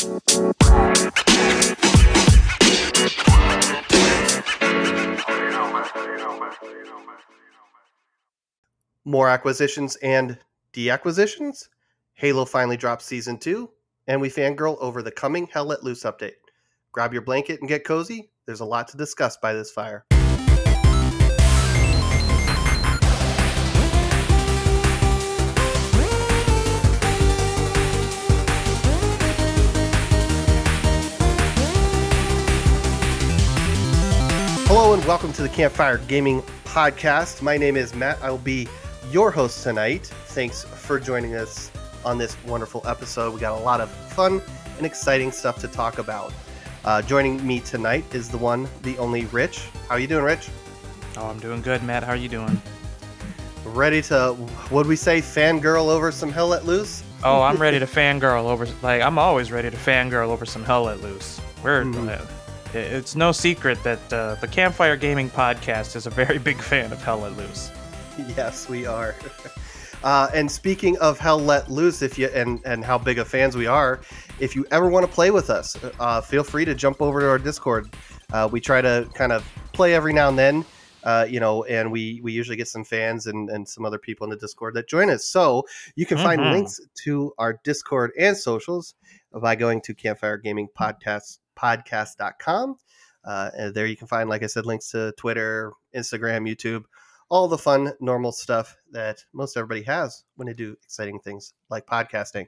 More acquisitions and deacquisitions. Halo finally dropped Season 2, and we fangirl over the coming Hell Let Loose update. Grab your blanket and get cozy. There's a lot to discuss by this fire. Hello and welcome to the Campfire Gaming Podcast. My name is Matt. I will be your host tonight. Thanks for joining us on this wonderful episode. We got a lot of fun and exciting stuff to talk about. Joining me tonight is the one, the only Rich. How are you doing, Rich? Oh, I'm doing good, Matt. How are you doing? Ready to, what'd we say, fangirl over some Hell Let Loose? Oh, I'm ready to fangirl over, I'm always ready to fangirl over some Hell Let Loose. It's no secret that the Campfire Gaming Podcast is a very big fan of Hell Let Loose. Yes, we are. And speaking of Hell Let Loose, and how big of fans we are, if you ever want to play with us, feel free to jump over to our Discord. We try to kind of play every now and then, and we usually get some fans and some other people in the Discord that join us. So you can find links to our Discord and socials by going to campfiregamingpodcast.com. And there you can find, like I said, links to Twitter, Instagram, YouTube, all the fun, normal stuff that most everybody has when they do exciting things like podcasting.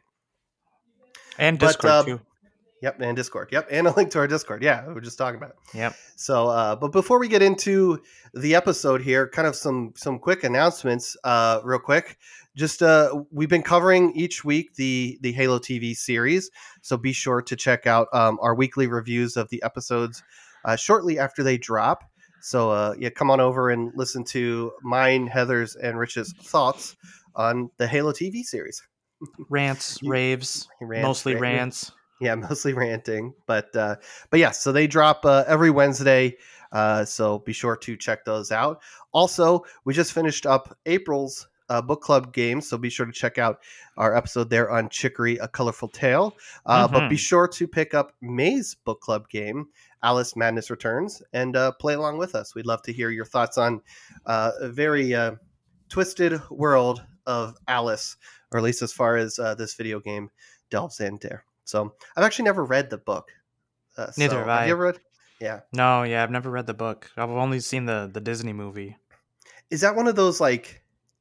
And Discord, too. Yep, and Discord. Yep, and a link to our Discord. Yeah, we were just talking about it. Yep. So, but before we get into the episode here, kind of some quick announcements real quick. Just we've been covering each week the Halo TV series, so be sure to check out our weekly reviews of the episodes shortly after they drop. So come on over and listen to mine, Heather's, and Rich's thoughts on the Halo TV series. Rants, raves, mostly rants. Yeah, mostly ranting, but yeah. So they drop every Wednesday. So be sure to check those out. Also, we just finished up April's book club game, so be sure to check out our episode there on Chicory: A Colorful Tale. But be sure to pick up May's book club game, Alice Madness Returns, and play along with us. We'd love to hear your thoughts on a very twisted world of Alice, or at least as far as this video game delves in there. So I've actually never read the book. Neither have I. Have you ever read? Yeah. No, I've never read the book. I've only seen the Disney movie. Is that one of those like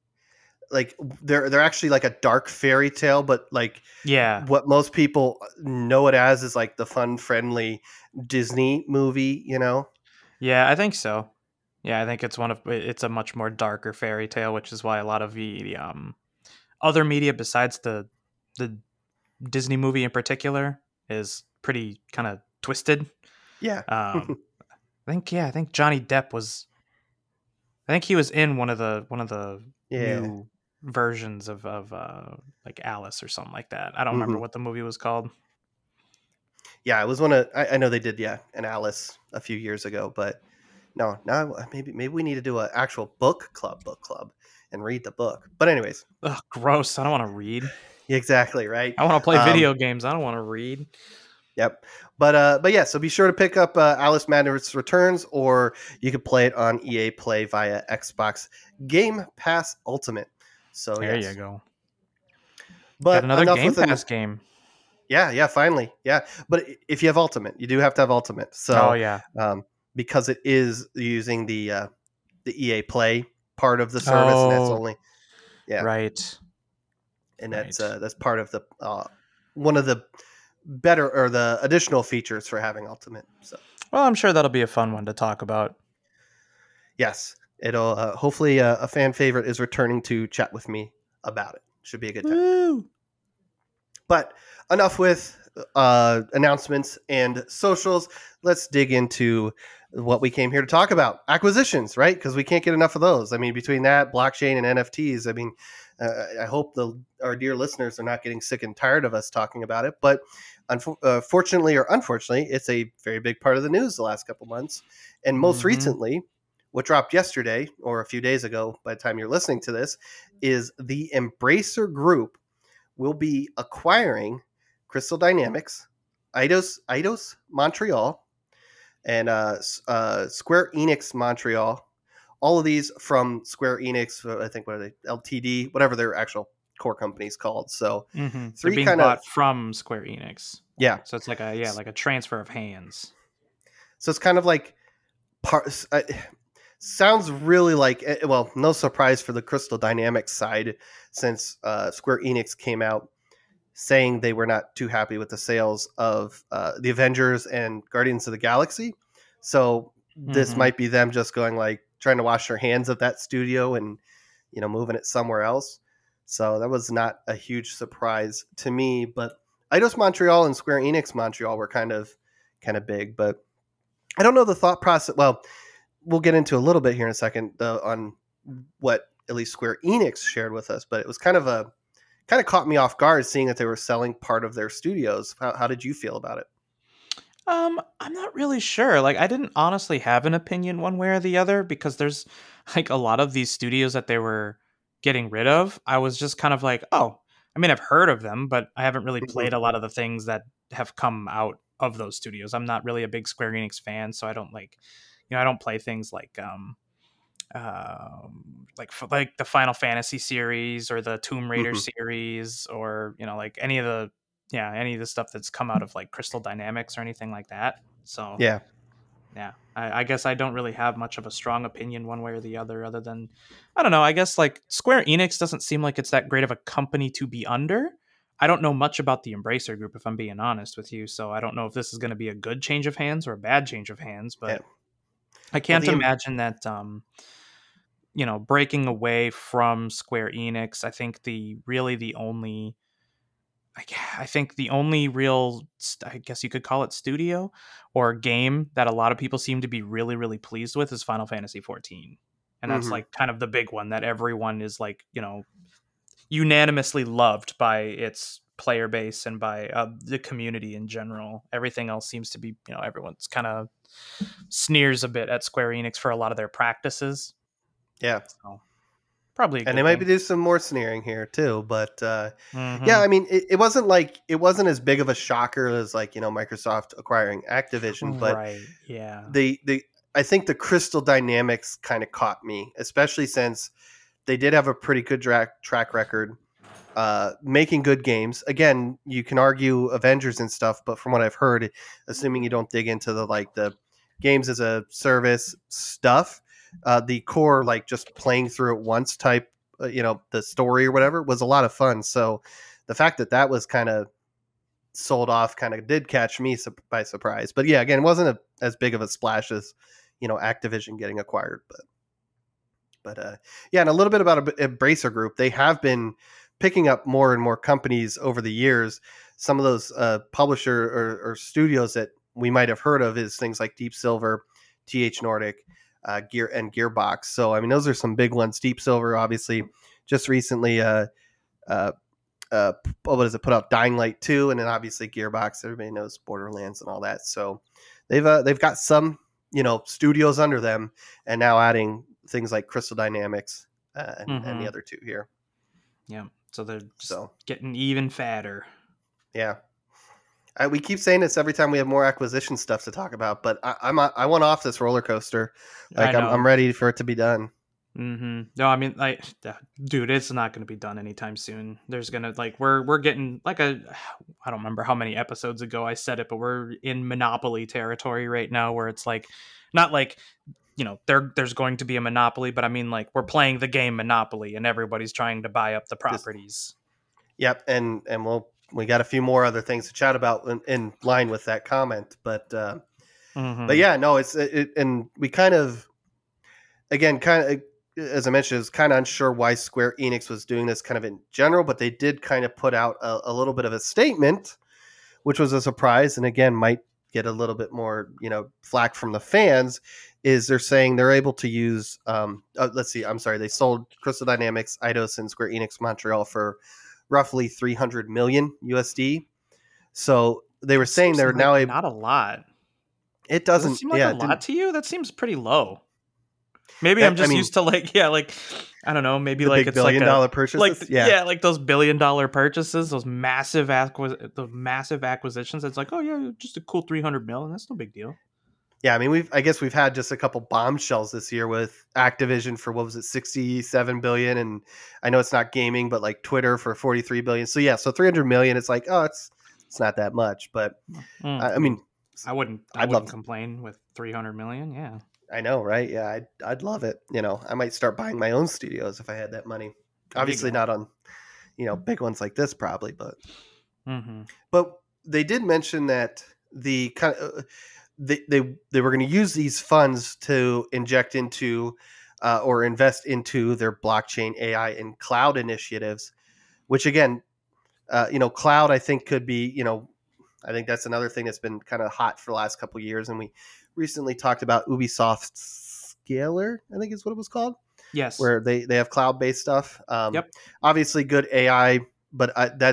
they're actually like a dark fairy tale, but what most people know it as is like the fun, friendly Disney movie, Yeah, I think so. Yeah, I think it's a much more darker fairy tale, which is why a lot of the other media besides the Disney movie in particular is pretty kind of twisted. Yeah. I think Johnny Depp was. I think he was in one of the new versions of like Alice or something like that. I don't remember what the movie was called. Yeah, it was one of. I know they did an Alice a few years ago, but no, now maybe we need to do an actual book club and read the book. But anyways, ugh, gross. I don't want to read. Exactly right. I want to play video games. I don't want to read. Yep. But yeah, so be sure to pick up Alice Madness Returns, or you can play it on EA Play via Xbox Game Pass Ultimate. So there you go. But got another Game Pass game. Yeah, finally. Yeah. But if you have Ultimate, you do have to have Ultimate. So because it is using the EA Play part of the service, and that's only right. And that's part of the one of the better or the additional features for having Ultimate. So, well, I'm sure that'll be a fun one to talk about. Yes, it'll hopefully a fan favorite is returning to chat with me about it. Should be a good time. Woo! But enough with announcements and socials. Let's dig into what we came here to talk about: acquisitions, right? Because we can't get enough of those. I mean, between that, blockchain, and NFTs, I mean, I hope our dear listeners are not getting sick and tired of us talking about it. But fortunately or unfortunately, it's a very big part of the news the last couple months. And most recently, what dropped yesterday or a few days ago by the time you're listening to this, is the Embracer Group will be acquiring Crystal Dynamics, Eidos Montreal, and Square Enix Montreal. All of these from Square Enix. I think what are they? LTD, whatever their actual core company is called. So They're three being kind of bought from Square Enix. yeah. So it's like like a transfer of hands. So it's kind of like sounds really like, well, no surprise for the Crystal Dynamics side, since Square Enix came out saying they were not too happy with the sales of the Avengers and Guardians of the Galaxy. So this Mm-hmm. might be them just going like trying to wash their hands of that studio and moving it somewhere else. So that was not a huge surprise to me. But Eidos Montreal and Square Enix Montreal were kind of big, but I don't know the thought process. Well, we'll get into a little bit here in a second on what at least Square Enix shared with us, but it was kind of caught me off guard seeing that they were selling part of their studios. How did you feel about it? I'm not really sure. Like, I didn't honestly have an opinion one way or the other because there's like a lot of these studios that they were getting rid of. I was just kind of like, oh, I mean, I've heard of them, but I haven't really Mhm. played a lot of the things that have come out of those studios. I'm not really a big Square Enix fan, so I don't I don't play things like the Final Fantasy series or the Tomb Raider Mhm. series or like any of the stuff that's come out of like Crystal Dynamics or anything like that. So Yeah. yeah, I guess I don't really have much of a strong opinion one way or the other than I don't know. I guess like Square Enix doesn't seem like it's that great of a company to be under. I don't know much about the Embracer Group if I'm being honest with you, so I don't know if this is going to be a good change of hands or a bad change of hands, Yeah. but I Well, can't imagine that breaking away from Square Enix. I think the only I think the only real, I guess you could call it studio or game that a lot of people seem to be really, really pleased with is Final Fantasy 14. And that's mhm. like kind of the big one that everyone is like, unanimously loved by its player base and by the community in general. Everything else seems to be, everyone's kind of sneers a bit at Square Enix for a lot of their practices. Yeah. So probably a And they good might thing. be do some more sneering here too, but yeah, Hmm. I mean, it wasn't as big of a shocker as like Microsoft acquiring Activision, but Right. Yeah. the I think the Crystal Dynamics kind of caught me, especially since they did have a pretty good track record making good games. Again, you can argue Avengers and stuff, but from what I've heard, assuming you don't dig into the games as a service stuff, the core like just playing through it once type, the story or whatever was a lot of fun. So the fact that that was kind of sold off kind of did catch me by surprise. But yeah, again, it wasn't as big of a splash as Activision getting acquired, but yeah, and a little bit about Embracer Group. They have been picking up more and more companies over the years. Some of those publisher or studios that we might have heard of is things like Deep Silver, TH Nordic, Gearbox. So I mean, those are some big ones. Deep Silver, obviously, just recently, uh, what is it? Put out Dying Light 2, and then obviously Gearbox. Everybody knows Borderlands and all that. So they've got some studios under them, and now adding things like Crystal Dynamics and the Hmm. other two here. Yeah. So they're just So getting even fatter. yeah, we keep saying this every time we have more acquisition stuff to talk about, but I want off this roller coaster. I Like I'm know. ready for it to be done. No, I mean, like, dude, it's not going to be done anytime soon. There's gonna we're getting like I don't remember how many episodes ago I said it, but we're in monopoly territory right now, where it's like, not like there's going to be a monopoly, but I mean like we're playing the game Monopoly, and everybody's trying to buy up the Just properties. yep, and we got a few more other things to chat about in line with that comment, but Hmm. yeah, no, and we kind of again kind of as I mentioned, is kind of unsure why Square Enix was doing this kind of in general, but they did kind of put out a little bit of a statement, which was a surprise, and again might get a little bit more flack from the fans. Is they're saying they're able to use let's see, I'm sorry, they sold Crystal Dynamics, Eidos, and Square Enix Montreal for roughly 300 million USD. So they were That saying seems they're like now able. not a lot. It Does it doesn't, seem like a yeah, it lot didn't. to you? That seems pretty low. Maybe I'm That I just mean, used to like, yeah, like I don't know, maybe the like big it's like billion-dollar purchases. Yeah, yeah, like those billion-dollar purchases, those massive acquisitions. It's like, oh yeah, just a cool 300 million. That's no big deal. yeah. I mean, I guess we've had just a couple bombshells this year with Activision for what was it, 67 billion, and I know it's not gaming, but like Twitter for 43 billion. So yeah, so 300 million. It's like, oh, it's not that much, but I I mean, mean, I I'd love wouldn't to. complain with 300 million. Yeah. I know, right? Yeah, I'd love it. I might start buying my own studios if I had that money. There you Obviously, go. not on big ones like this, probably, Mm-hmm. but they did mention that the kind of they were going to use these funds to inject into or invest into their blockchain AI and cloud initiatives, which again, cloud I think could be, I think that's another thing that's been kind of hot for the last couple of years, and we recently talked about Ubisoft Scalar, I think is what it was called, Yes. where they have cloud based stuff. Yep. Obviously, good AI, but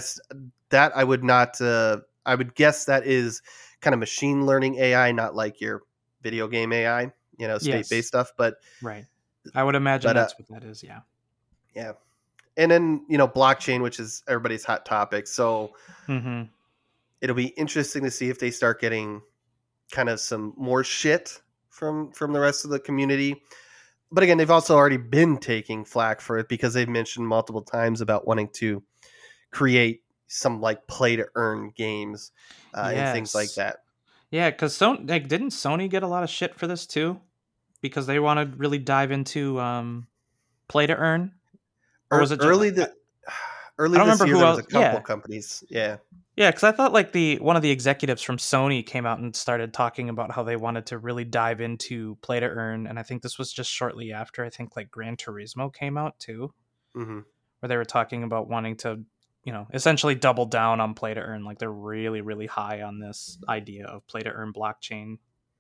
that I would not. I would guess that is kind of machine learning AI, not like your video game AI, state Yes. based stuff. But Right. I would imagine but that's what that is. Yeah. yeah, and then blockchain, which is everybody's hot topic. So Mm-hmm. it'll be interesting to see if they start getting kind of some more shit from the rest of the community. But again, they've also already been taking flack for it because they've mentioned multiple times about wanting to create some like play to earn games and things like Yes. that. Yeah, because didn't Sony get a lot of shit for this too? Because they want to really dive into play to earn, or was it just Early the I early don't this remember year, who there was else? a couple Yeah, companies. Yeah. yeah, because I thought like the one of the executives from Sony came out and started talking about how they wanted to really dive into play to earn, and I think this was just shortly after I think like Gran Turismo came out too, Hmm. where they were talking about wanting to essentially double down on play to earn. Like they're really really high on this idea of play to earn blockchain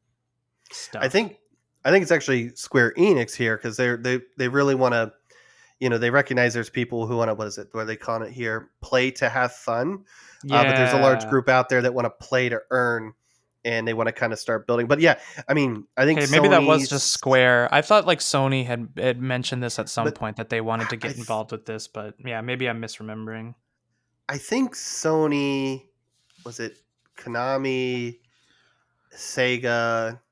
I stuff. think I think it's actually Square Enix here because they really want to. They recognize there's people who want to, what is it, where they call it here, play to have fun. But there's a large Yeah. group out there that want to play to earn, and they want to kind of start building. But yeah, I mean, I think Okay, maybe that was just Sony's, Square. I thought like Sony had mentioned this at some but point that they wanted to I get involved with this, but yeah, maybe I'm misremembering. I think Sony, was it Konami, Sega.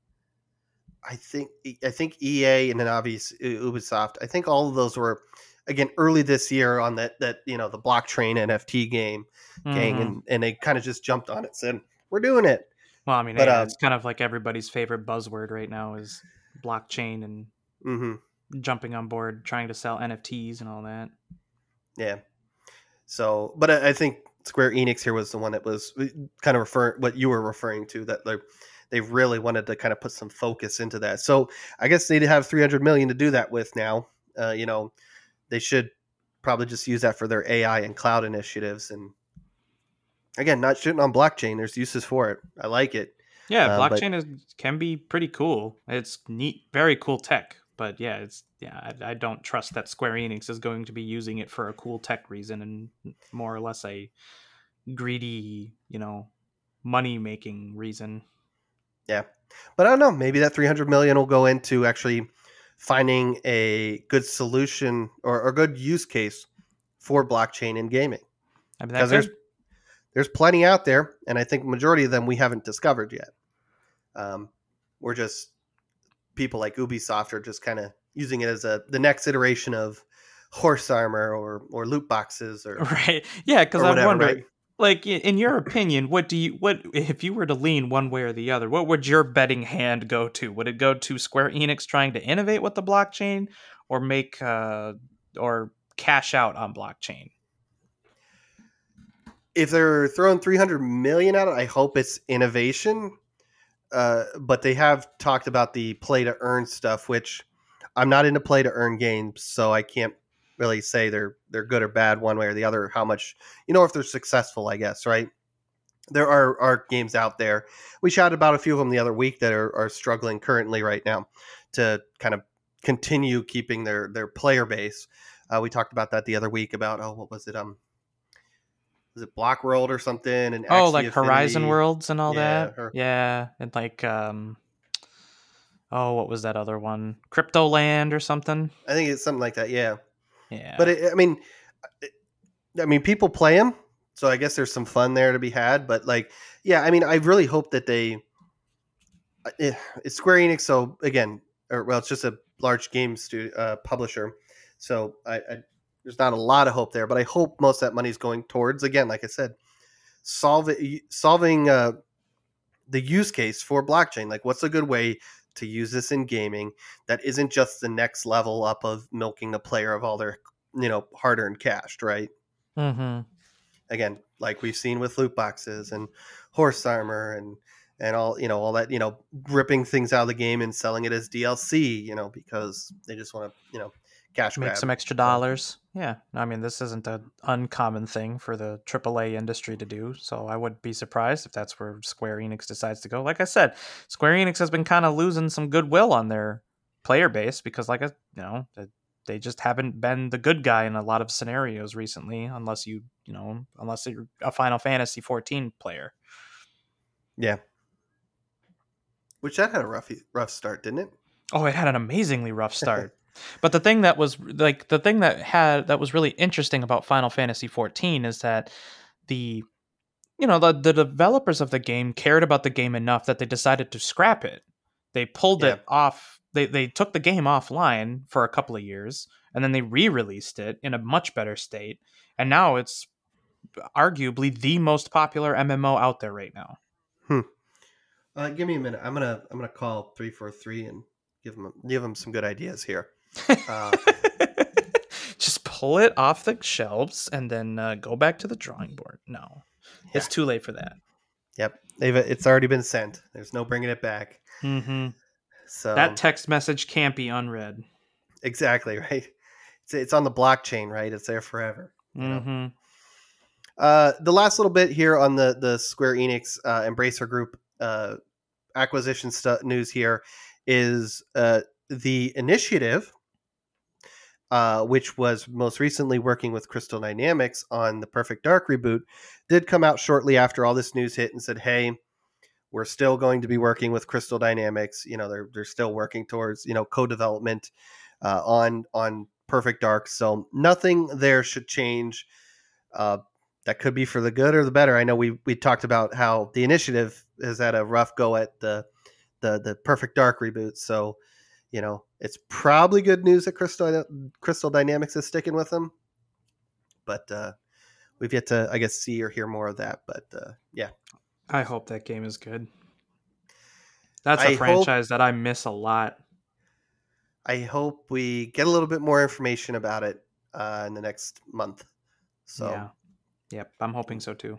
I think EA, and then obviously Ubisoft. I think all of those were again early this year on that the blockchain NFT game gang, Hmm. and they kind of just jumped on it, said we're doing it. Well, I mean, But yeah, it's kind of like everybody's favorite buzzword right now is blockchain and mhm, jumping on board, trying to sell NFTs and all that. yeah. So, but I think Square Enix here was the one that was kind of referring what you were referring to, that they really wanted to kind of put some focus into that. So I guess they'd have 300 million to do that with now. They should probably just use that for their AI and cloud initiatives. And again, not shitting on blockchain. There's uses for it. I like it. Yeah, But blockchain can be pretty cool. It's neat, very cool tech. But I don't trust that Square Enix is going to be using it for a cool tech reason and more or less a greedy, money making reason. yeah, but I don't know. Maybe that 300 million will go into actually finding a good solution or a good use case for blockchain in gaming, I mean, that because there's could. there's plenty out there, and I think majority of them we haven't discovered yet. Um, we're just people like Ubisoft are just kind of using it as the next iteration of horse armor or loot boxes Right. Yeah, because or I whatever, wonder, right? like, in your opinion, what if you were to lean one way or the other? What would your betting hand go to? Would it go to Square Enix trying to innovate with the blockchain, or make or cash out on blockchain? If they're throwing 300 million at it, I hope it's innovation. But they have talked about the play to earn stuff, which I'm not into play to earn games, so I can't really say they're good or bad one way or the other. How much, if they're successful, I guess, right? There are games out there. We shouted about a few of them the other week that are struggling currently right now to kind of continue keeping their player base. We talked about that the other week about, what was it? Was it Block World or something, and Oh, Axie like Horizon Affinity? Worlds and all Yeah, that. Yeah, and like Oh, what was that other one? Cryptoland or something? I think it's something like that. Yeah, but Yeah. I mean, people play them, so I guess there's some fun there to be had. But like, yeah, I mean, I really hope that it's Square Enix. So again, or well, it's just a large game publisher. So there's not a lot of hope there, but I hope most of that money is going towards, again, like I said, solving the use case for blockchain. Like, what's a good way to use this in gaming that isn't just the next level up of milking a player of all their hard-earned cash, right? Mm-hmm. Again, like we've seen with loot boxes and horse armor and all that, ripping things out of the game and selling it as DLC, because they just want to, cash Make grab. some extra So, dollars. Yeah. I mean, this isn't an uncommon thing for the AAA industry to do. So I wouldn't be surprised if that's where Square Enix decides to go. Like I said, Square Enix has been kind of losing some goodwill on their player base because, they just haven't been the good guy in a lot of scenarios recently, unless unless you're a Final Fantasy 14 player. yeah. Which that had a rough start, didn't it? Oh, it had an amazingly rough start. But the thing that was that was really interesting about Final Fantasy 14 is that the the developers of the game cared about the game enough that they decided to scrap it. They pulled Yeah. it off. They took the game offline for a couple of years and then they re-released it in a much better state. And now it's arguably the most popular MMO out there right now. Give me a minute. I'm gonna call 343 and give them some good ideas here. Just pull it off the shelves and then go back to the drawing board. No, it's too late for that. Yep, it's already been sent. There's no bringing it back. Mm-hmm. So That text message can't be unread. exactly right. It's on the blockchain, right? It's there forever. Mm-hmm. The last little bit here on the Square Enix Embracer Group acquisition news here is the initiative, which was most recently working with Crystal Dynamics on the Perfect Dark reboot, did come out shortly after all this news hit and said, "Hey, we're still going to be working with Crystal Dynamics. They're still working towards co-development on Perfect Dark. So nothing there should change. That could be for the good or the better. I know we talked about how the initiative has had a rough go at the Perfect Dark reboot. So it's probably good news that Crystal Dynamics is sticking with them. But we've yet to, I guess, see or hear more of that. But yeah. I hope that game is good. That's a franchise that I miss a lot. I hope we get a little bit more information about it in the next month. So, yeah. Yep, I'm hoping so too.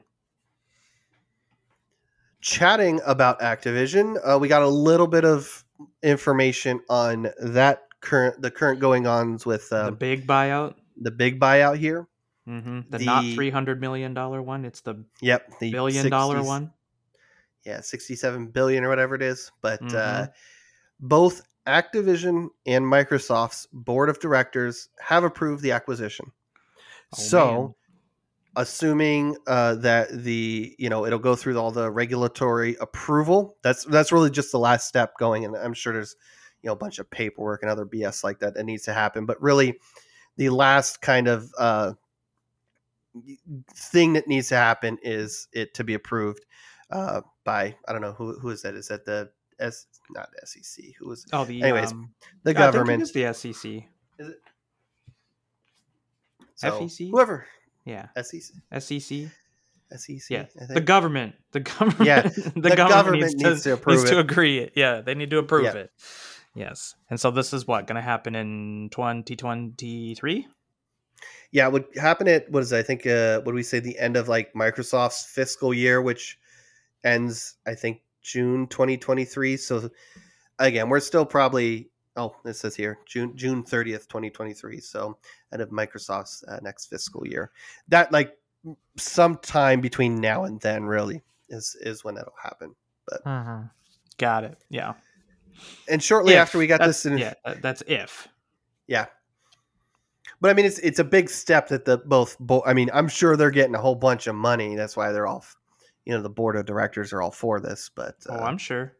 Chatting about Activision, we got a little bit of information on the current going-ons with the big buyout. The big buyout here. Mm-hmm. The not $300 million one. It's the the $1 billion one. Yeah, 67 billion or whatever it is. But both Activision and Microsoft's board of directors have approved the acquisition. Man. Assuming that it'll go through all the regulatory approval, that's really just the last step going, and I'm sure there's a bunch of paperwork and other BS like that needs to happen. But really, the last kind of thing that needs to happen is it to be approved by, I don't know who is that? Is that the not SEC? Who is? Oh, the the government. I think it is the SEC. Is it? So, FEC? Whoever. Yeah. SEC. SEC. Yeah. The government. Yeah. the government needs to approve needs to agree. Yeah, they need to approve it. Yes. And so this is going to happen in 2023? Yeah, it would happen at what do we say, the end of like Microsoft's fiscal year, which ends I think June 2023. So again, we're still probably it says here June 30th, 2023. So end of Microsoft's next fiscal year. That like sometime between now and then really is when that'll happen. But got it. Yeah. And shortly after we got this in, that's if. Yeah. But I mean, it's a big step that I mean, I'm sure they're getting a whole bunch of money. That's why they're all, the board of directors are all for this. But I'm sure.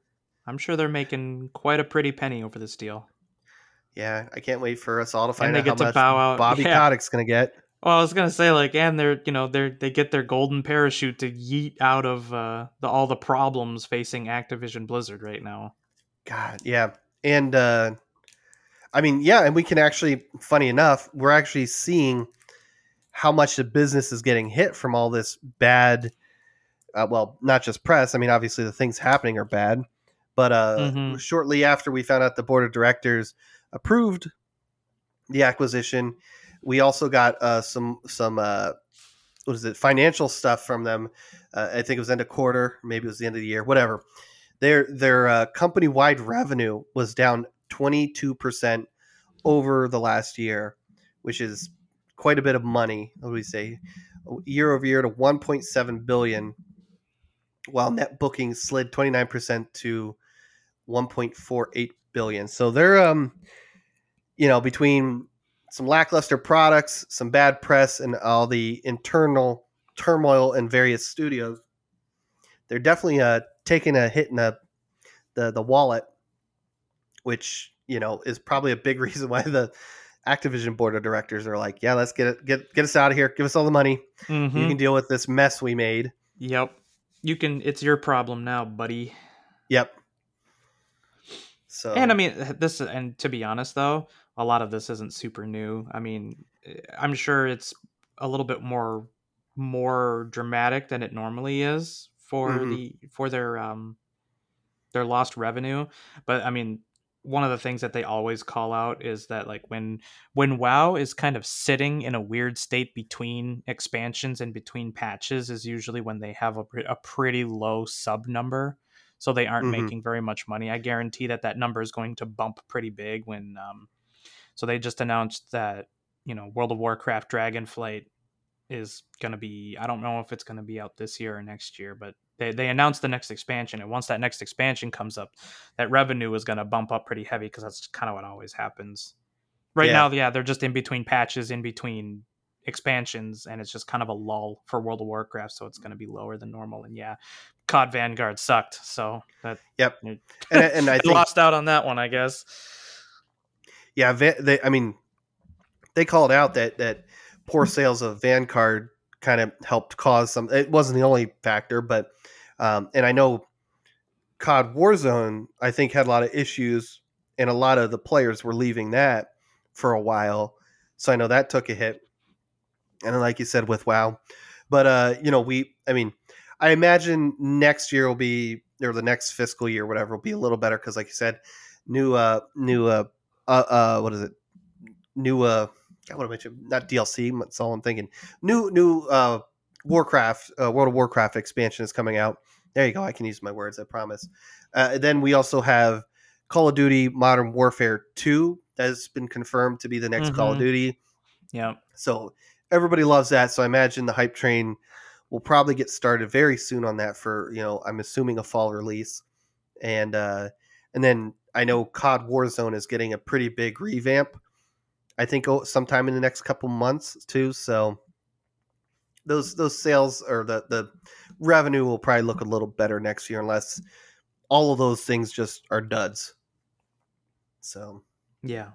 I'm sure they're making quite a pretty penny over this deal. Yeah, I can't wait for us all to And find they out how get to much bow out. Bobby Yeah. Kotick's going to get. Well, I was gonna say, like, and they get their golden parachute to yeet out of all the problems facing Activision Blizzard right now. God, yeah. And I mean, yeah, and we can actually, funny enough, we're actually seeing how much the business is getting hit from all this bad, well, not just press. I mean, obviously the things happening are bad, but Mm-hmm. shortly after we found out the board of directors approved the acquisition, we also got some what is it, financial stuff from them. I think it was end of quarter, maybe it was the end of the year, whatever. Their company wide revenue was down 22% over the last year, which is quite a bit of money. What do we say? Year over year to 1.7 billion, while net bookings slid 29% to 1.48 billion. So they're between some lackluster products, some bad press, and all the internal turmoil in various studios, they're definitely taking a hit in the wallet, which is probably a big reason why the Activision board of directors are like, yeah, let's get us out of here, give us all the money, you can Mm-hmm. deal with this mess we made. Yep. You can. It's your problem now, buddy. Yep. And I So. mean, this. And to be honest, though, a lot of this isn't super new. I mean, I'm sure it's a little bit more dramatic than it normally is for Mhm. their lost revenue. But I mean, one of the things that they always call out is that, like, when WoW is kind of sitting in a weird state between expansions and between patches is usually when they have a pretty low sub number, so they aren't Mhm. making very much money. I guarantee that number is going to bump pretty big when so they just announced that, World of Warcraft Dragonflight is going to be, I don't know if it's going to be out this year or next year, but they announced the next expansion, and once that next expansion comes up, that revenue is going to bump up pretty heavy, because that's kind of what always happens right Yeah. now. Yeah, they're just in between patches, in between expansions, and it's just kind of a lull for World of Warcraft, so it's going to be lower than normal. And yeah, COD Vanguard sucked, so that Yep. And I they think, lost out on that one, I guess. yeah, I mean, they called out that poor sales of Vanguard kind of helped cause some. It wasn't the only factor, but and I know COD Warzone, I think, had a lot of issues, and a lot of the players were leaving that for a while. So I know that took a hit. And like you said with WoW, but I mean, I imagine next year will be, or the next fiscal year, whatever, will be a little better because, like you said, new what is it? New God, what am I mentioning? Not DLC. That's all I'm thinking. New Warcraft, World of Warcraft expansion is coming out. There you go. I can use my words. I promise. Then we also have Call of Duty Modern Warfare 2 has been confirmed to be the next Call of Mm-hmm. Duty. Yeah. So everybody loves that. So I imagine the hype train will probably get started very soon on that for, I'm assuming a fall release. And then I know COD Warzone is getting a pretty big revamp. I think sometime in the next couple months too. So those sales, or the revenue, will probably look a little better next year, unless all of those things just are duds. So, Yeah.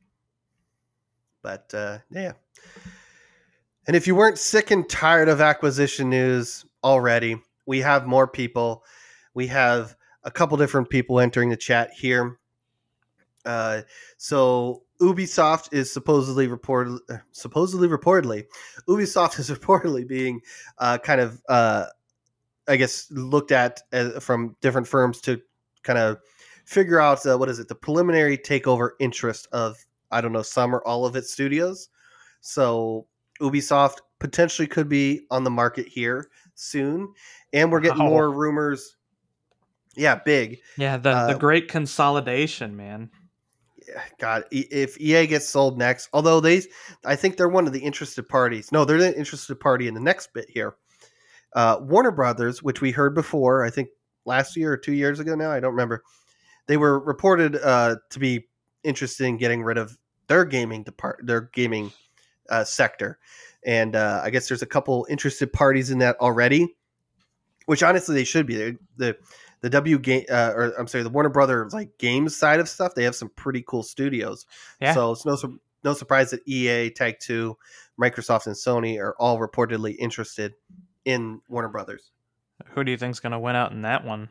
but yeah. And if you weren't sick and tired of acquisition news already, we have more people. We have a couple different people entering the chat here. So Ubisoft is supposedly Ubisoft is reportedly being kind of I guess looked at from different firms to kind of figure out what is it, the preliminary takeover interest of, I don't know, some or all of its studios. So Ubisoft potentially could be on the market here soon, and we're getting Wow. more rumors. Yeah, big. Yeah, the Uh, great consolidation, man. God, if EA gets sold next, although I think they're one of the interested parties. No, they're the interested party in the next bit here. Warner Brothers, which we heard before, I think last year or 2 years ago now, I don't remember. They were reported to be interested in getting rid of their gaming sector, and I guess there's a couple interested parties in that already. which honestly they should be. The W game, or I'm sorry, the Warner Brothers like games side of stuff. They have some pretty cool studios. Yeah. So it's no surprise that EA, Take Two, Microsoft, and Sony are all reportedly interested in Warner Brothers. Who do you think's gonna win out in that one?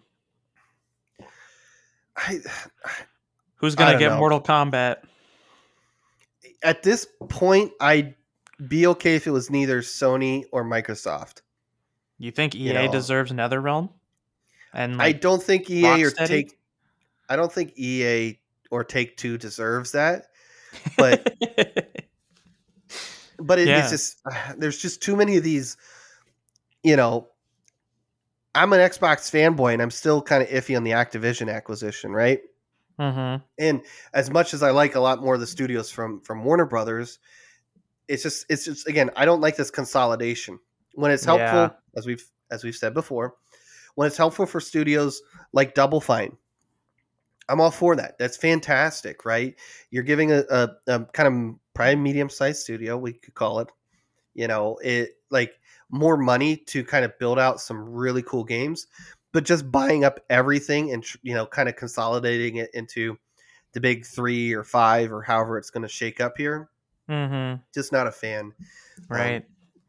I Who's I gonna don't get know. Mortal Kombat? At this point, I'd be okay if it was neither Sony or Microsoft. You think You EA know, deserves NetherRealm and I like don't think EA or Rocksteady? Take. I don't think EA or Take Two deserves that. But it's Yeah. just there's just too many of these. You know, I'm an Xbox fanboy, and I'm still kind of iffy on the Activision acquisition, right? Mm-hmm. And as much as I like a lot more of the studios from Warner Brothers, it's just again, I don't like this consolidation. When it's Yeah. helpful, as we've said before, when it's helpful for studios like Double Fine, I'm all for that. That's fantastic, right? You're giving a kind of prime medium sized studio, we could call it, it like more money to kind of build out some really cool games, but just buying up everything and kind of consolidating it into the big 3 or 5 or however it's going to shake up here. Mm-hmm. Just not a fan. Right.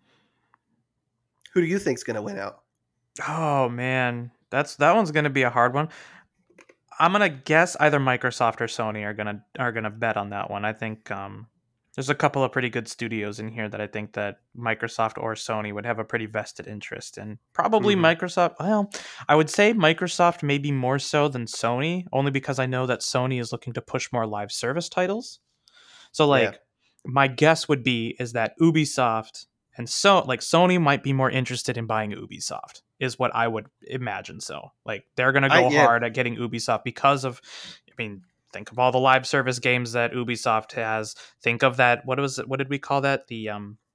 Who do you think's going to win out? Oh man, that one's gonna be a hard one. I'm gonna guess either Microsoft or Sony are gonna bet on that one. I think there's a couple of pretty good studios in here that I think that Microsoft or Sony would have a pretty vested interest in. Probably Mm-hmm. Microsoft. Well, I would say Microsoft maybe more so than Sony, only because I know that Sony is looking to push more live service titles. So Yeah. like my guess would be is that Ubisoft and so like Sony might be more interested in buying Ubisoft is what I would imagine. So like they're gonna go Yeah. hard at getting Ubisoft because of, I mean, think of all the live service games that Ubisoft has. Think of that. What was it? What did we call that? The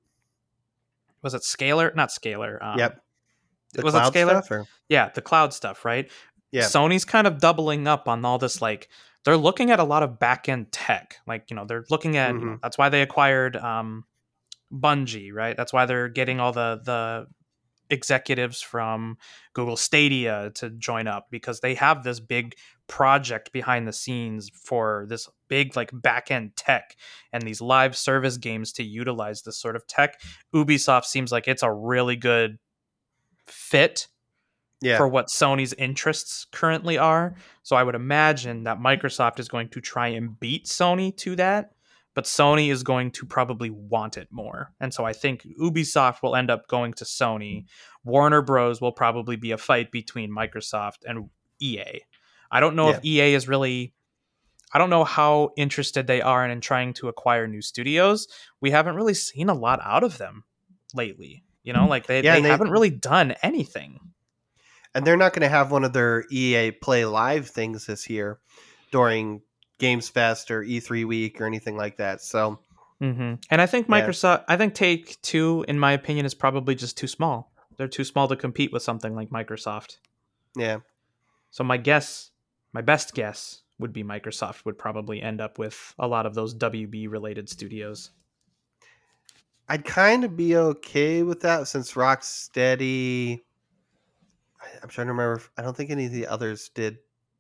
was it Scalar? Not Scalar. Yep. The Was it cloud Scalar? stuff, or Yeah, the cloud stuff, right? yeah. Sony's kind of doubling up on all this. Like they're looking at a lot of back end tech. Like they're looking at Mm-hmm. that's why they acquired Bungie, right? That's why they're getting all the executives from Google Stadia to join up, because they have this big project behind the scenes for this big like back end tech and these live service games to utilize this sort of tech. Ubisoft seems like it's a really good fit Yeah. for what Sony's interests currently are. So I would imagine that Microsoft is going to try and beat Sony to that, but Sony is going to probably want it more. And so I think Ubisoft will end up going to Sony. Warner Bros. Will probably be a fight between Microsoft and EA. I don't know Yeah. if EA is really, I don't know how interested they are in trying to acquire new studios. We haven't really seen a lot out of them lately. Like they Yeah, and haven't really done anything. and they're not going to have one of their EA Play Live things this year during Games Fest or E3 week or anything like that. So, And I think Microsoft, I think Take Two, in my opinion, is probably just too small. They're too small to compete with something like Microsoft. yeah. So my best guess would be Microsoft would probably end up with a lot of those WB related studios. I'd kind of be okay with that since Rocksteady. I'm trying to remember. I don't think any of the others did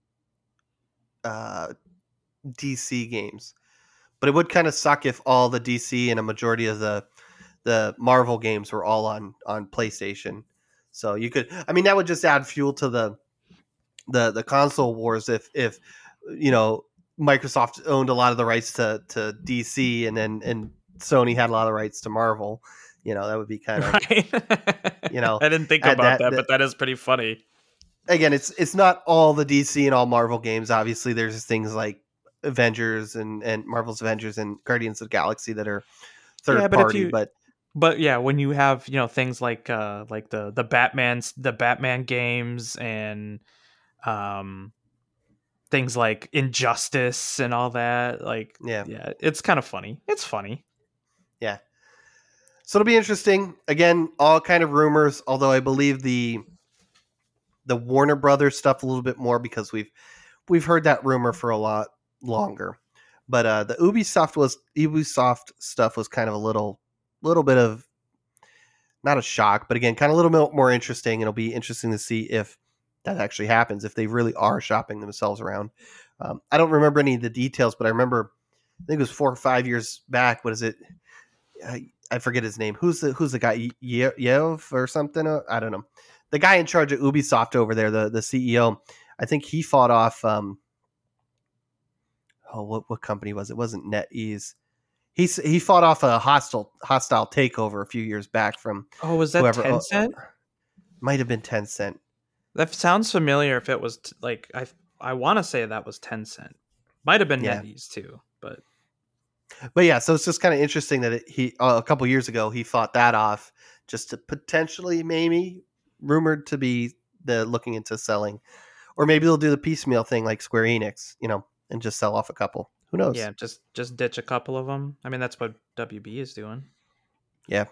DC games, but it would kind of suck if all the DC and a majority of the Marvel games were all on PlayStation. So you could, I mean, that would just add fuel to the console wars if Microsoft owned a lot of the rights to DC and Sony had a lot of rights to Marvel. That would be kind of right. I didn't think about that, but that is pretty funny. Again, it's not all the DC and all Marvel games. Obviously, there's things like Avengers and Marvel's Avengers and Guardians of the Galaxy that are third party. But yeah, when you have things like the Batman games and things like Injustice and all that, like yeah, it's kind of funny. It's funny. Yeah. So it'll be interesting. Again, all kind of rumors, although I believe the Warner Brothers stuff a little bit more because we've heard that rumor for a lot longer. But the Ubisoft stuff was kind of a little bit of not a shock, but again, kind of a little bit more interesting. It'll be interesting to see if that actually happens, if they really are shopping themselves around. I don't remember any of the details, but I remember, I think it was 4 or 5 years back. What is it? I forget his name. Who's the guy? Yev or something? I don't know. The guy in charge of Ubisoft over there, the CEO. I think he fought off. What company was it? It wasn't NetEase. He fought off a hostile takeover a few years back from Oh, was that whoever. Tencent? Might have been Tencent. That sounds familiar. If it was like I want to say that was Tencent. Might have been NetEase too, but yeah. So it's just kind of interesting that he a couple years ago he fought that off just to potentially maybe rumored to be looking into selling, or maybe they'll do the piecemeal thing like Square Enix, and just sell off a couple. Who knows? Yeah, just ditch a couple of them. I mean, that's what WB is doing. Yeah.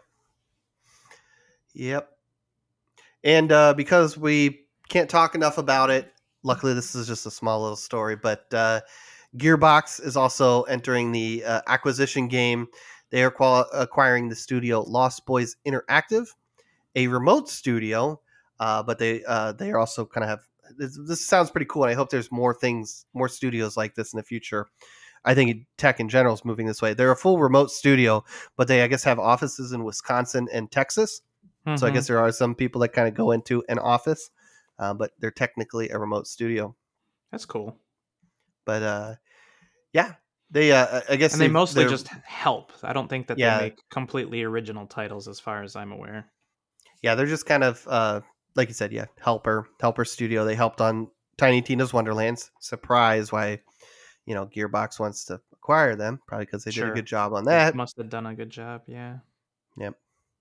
Yep. And because we can't talk enough about it, luckily this is just a small little story, but Gearbox is also entering the acquisition game. They are acquiring the studio Lost Boys Interactive, a remote studio, but they are also kind of have this sounds pretty cool, and I hope there's more studios like this in the future. I think tech in general is moving this way. They're a full remote studio, but they, I guess, have offices in Wisconsin and Texas. Mm-hmm. So I guess there are some people that kind of go into an office, but they're technically a remote studio. That's cool. But yeah, they I guess and they mostly just help. I don't think that they make completely original titles, as far as I'm aware. Yeah, they're just kind of like you said, helper studio. They helped on Tiny Tina's Wonderlands. Surprise, why Gearbox wants to acquire them? Probably because they did a good job on that. They must have done a good job, yeah. Yep.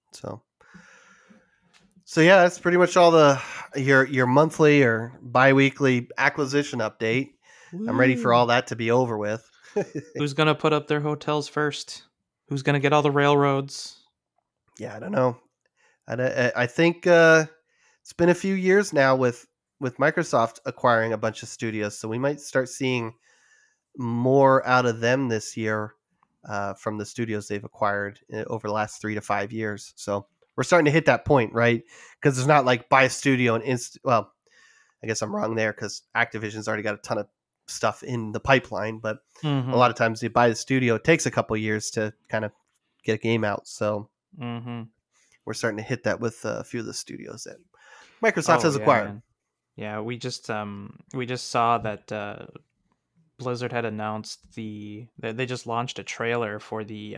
So yeah, that's pretty much all your monthly or bi-weekly acquisition update. Woo. I'm ready for all that to be over with. Who's gonna put up their hotels first? Who's gonna get all the railroads? Yeah, I don't know. I think it's been a few years now with Microsoft acquiring a bunch of studios, so we might start seeing more out of them this year from the studios they've acquired over the last 3 to 5 years. So we're starting to hit that point, right? Because it's not like buy a studio and well, I guess I'm wrong there because Activision's already got a ton of stuff in the pipeline, but a lot of times you buy the studio, it takes a couple years to kind of get a game out. So we're starting to hit that with a few of the studios that Microsoft has acquired. Man. Yeah, we just saw that Blizzard had announced they just launched a trailer for the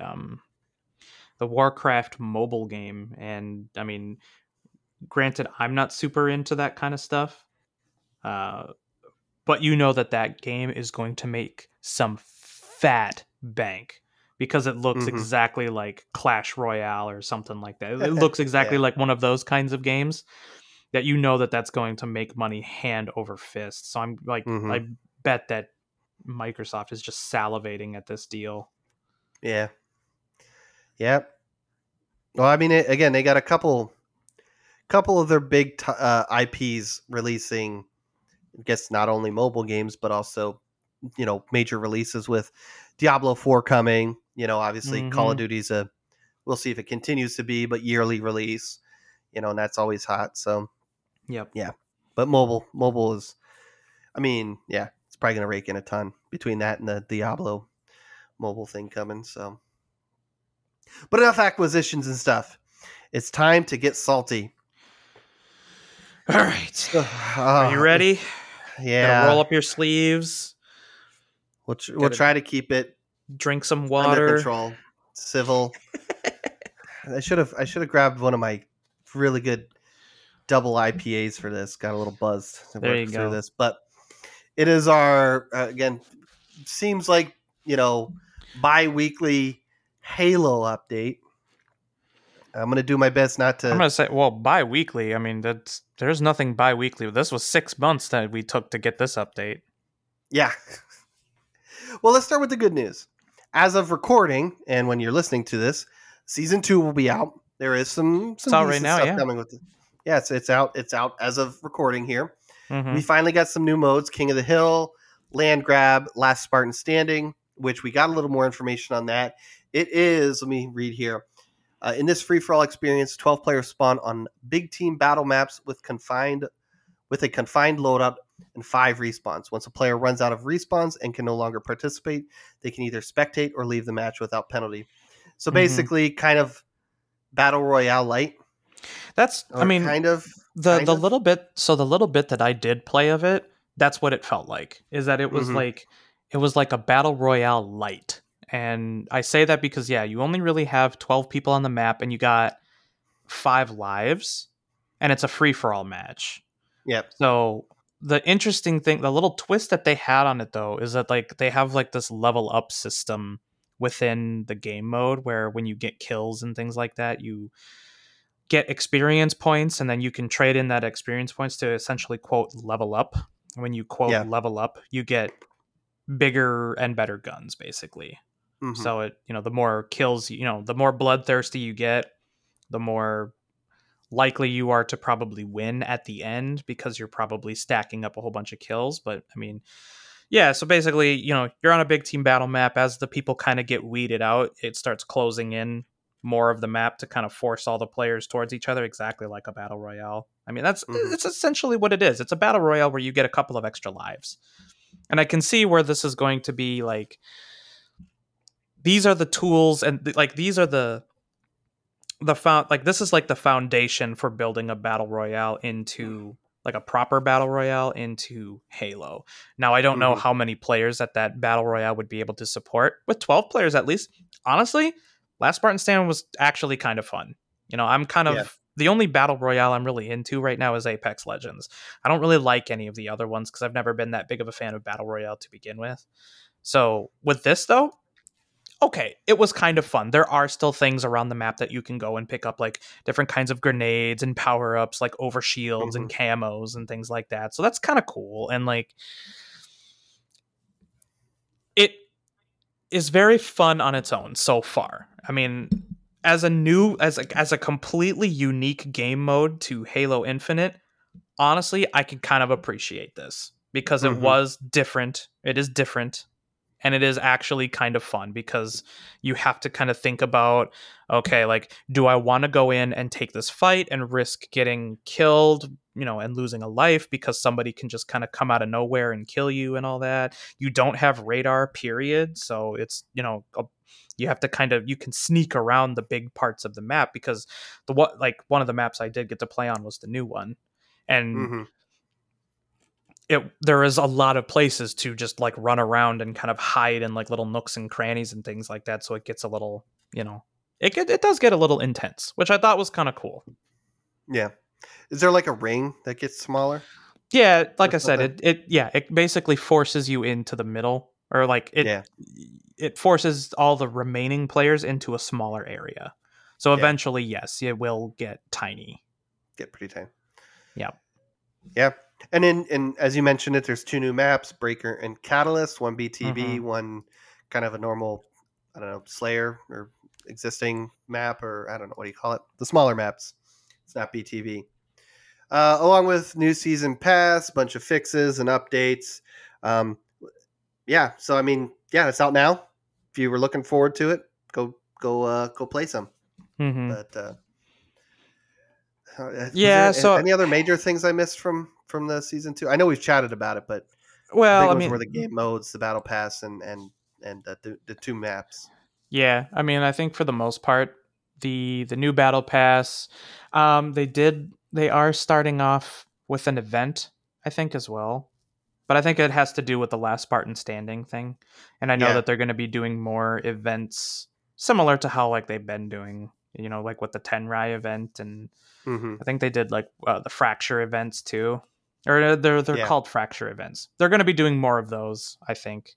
Warcraft mobile game, and I mean, granted, I'm not super into that kind of stuff, but that game is going to make some fat bank because it looks exactly like Clash Royale or something like that. It looks exactly like one of those kinds of games that that's going to make money hand over fist. So I'm like, I bet that Microsoft is just salivating at this deal. Yeah. Yep. Well, I mean, again, they got a couple of their big IPs releasing. I guess not only mobile games, but also, major releases with Diablo 4 coming. Obviously, Call of Duty's we'll see if it continues to be, but yearly release. And that's always hot. So, yep. Yeah. But mobile is, I mean, yeah, it's probably going to rake in a ton between that and the Diablo mobile thing coming. So, but enough acquisitions and stuff. It's time to get salty. All right. Are you ready? Yeah. Gotta roll up your sleeves. We'll try to keep it. Drink some water. Under control. Civil. I should have grabbed one of my really good double IPAs for this. Got a little buzzed. There you go. Through this, but it is our again. Seems like bi-weekly Halo update. I'm gonna do my best not to. I'm gonna say, well, bi-weekly. I mean, there's nothing bi-weekly. This was 6 months that we took to get this update. Yeah. Well, let's start with the good news. As of recording, and when you're listening to this, season 2 will be out. There is some out right now, stuff coming with it. Yeah, it's out. It's out as of recording here. We finally got some new modes: King of the Hill, Land Grab, Last Spartan Standing, which we got a little more information on that. It is. Let me read here. In this free-for-all experience, 12 players spawn on big team battle maps with a confined loadout and 5 respawns. Once a player runs out of respawns and can no longer participate, they can either spectate or leave the match without penalty. So basically, kind of battle royale light. That's, I mean, kind of the little bit. So the little bit that I did play of it, that's what it felt like. Is that it was like a battle royale light. And I say that because, yeah, you only really have 12 people on the map and you got 5 lives and it's a free-for-all match. Yep. So the interesting thing, the little twist that they had on it, though, is that like they have like this level up system within the game mode where when you get kills and things like that, you get experience points and then you can trade in that experience points to essentially, quote, level up. When you, quote, level up, you get bigger and better guns, basically. So it, the more kills, the more bloodthirsty you get, the more likely you are to probably win at the end because you're probably stacking up a whole bunch of kills. But I mean, yeah, so basically, you're on a big team battle map. As the people kind of get weeded out, it starts closing in more of the map to kind of force all the players towards each other, exactly like a battle royale. I mean, it's essentially what it is. It's a battle royale where you get a couple of extra lives. And I can see where this is going to be like, these are the tools and like these are the this is like the foundation for building a battle royale into like a proper battle royale into Halo. Now I don't know how many players that battle royale would be able to support. With 12 players at least, honestly, Last Spartan Stand was actually kind of fun. I'm kind of the only battle royale I'm really into right now is Apex Legends. I don't really like any of the other ones because I've never been that big of a fan of battle royale to begin with. So with this though, okay, it was kind of fun. There are still things around the map that you can go and pick up, like different kinds of grenades and power-ups, like overshields and camos and things like that. So that's kind of cool. And like, it is very fun on its own so far. I mean, as a completely unique game mode to Halo Infinite, honestly, I can kind of appreciate this because it was different. It is different. And it is actually kind of fun because you have to kind of think about, okay, like, do I want to go in and take this fight and risk getting killed, and losing a life because somebody can just kind of come out of nowhere and kill you and all that. You don't have radar, period. So it's, you have to you can sneak around the big parts of the map because one of the maps I did get to play on was the new one. And there is a lot of places to just like run around and kind of hide in like little nooks and crannies and things like that. So it gets a little, it does get a little intense, which I thought was kind of cool. Yeah. Is there like a ring that gets smaller? Yeah. Like I said, it basically forces you into the middle, or like it forces all the remaining players into a smaller area. So eventually, yes, it will get tiny. Get pretty tiny. Yeah. Yeah. And as you mentioned it, there's 2 new maps, Breaker and Catalyst, one BTB, one kind of a normal, I don't know, Slayer or existing map, or I don't know, what do you call it? The smaller maps. It's not BTB. Along with new season pass, bunch of fixes and updates. So I mean, it's out now. If you were looking forward to it, go play some. But any other major things I missed from the season 2? I know we've chatted about it, but the big ones were the game modes, the battle pass, and the 2 maps. Yeah, I mean, I think for the most part, the new battle pass, they are starting off with an event, I think, as well. But I think it has to do with the Last Spartan Standing thing, and I know that they're going to be doing more events similar to how like they've been doing, like with the Tenrai event, and I think they did like the Fracture events too, or they're called Fracture events. They're going to be doing more of those, I think.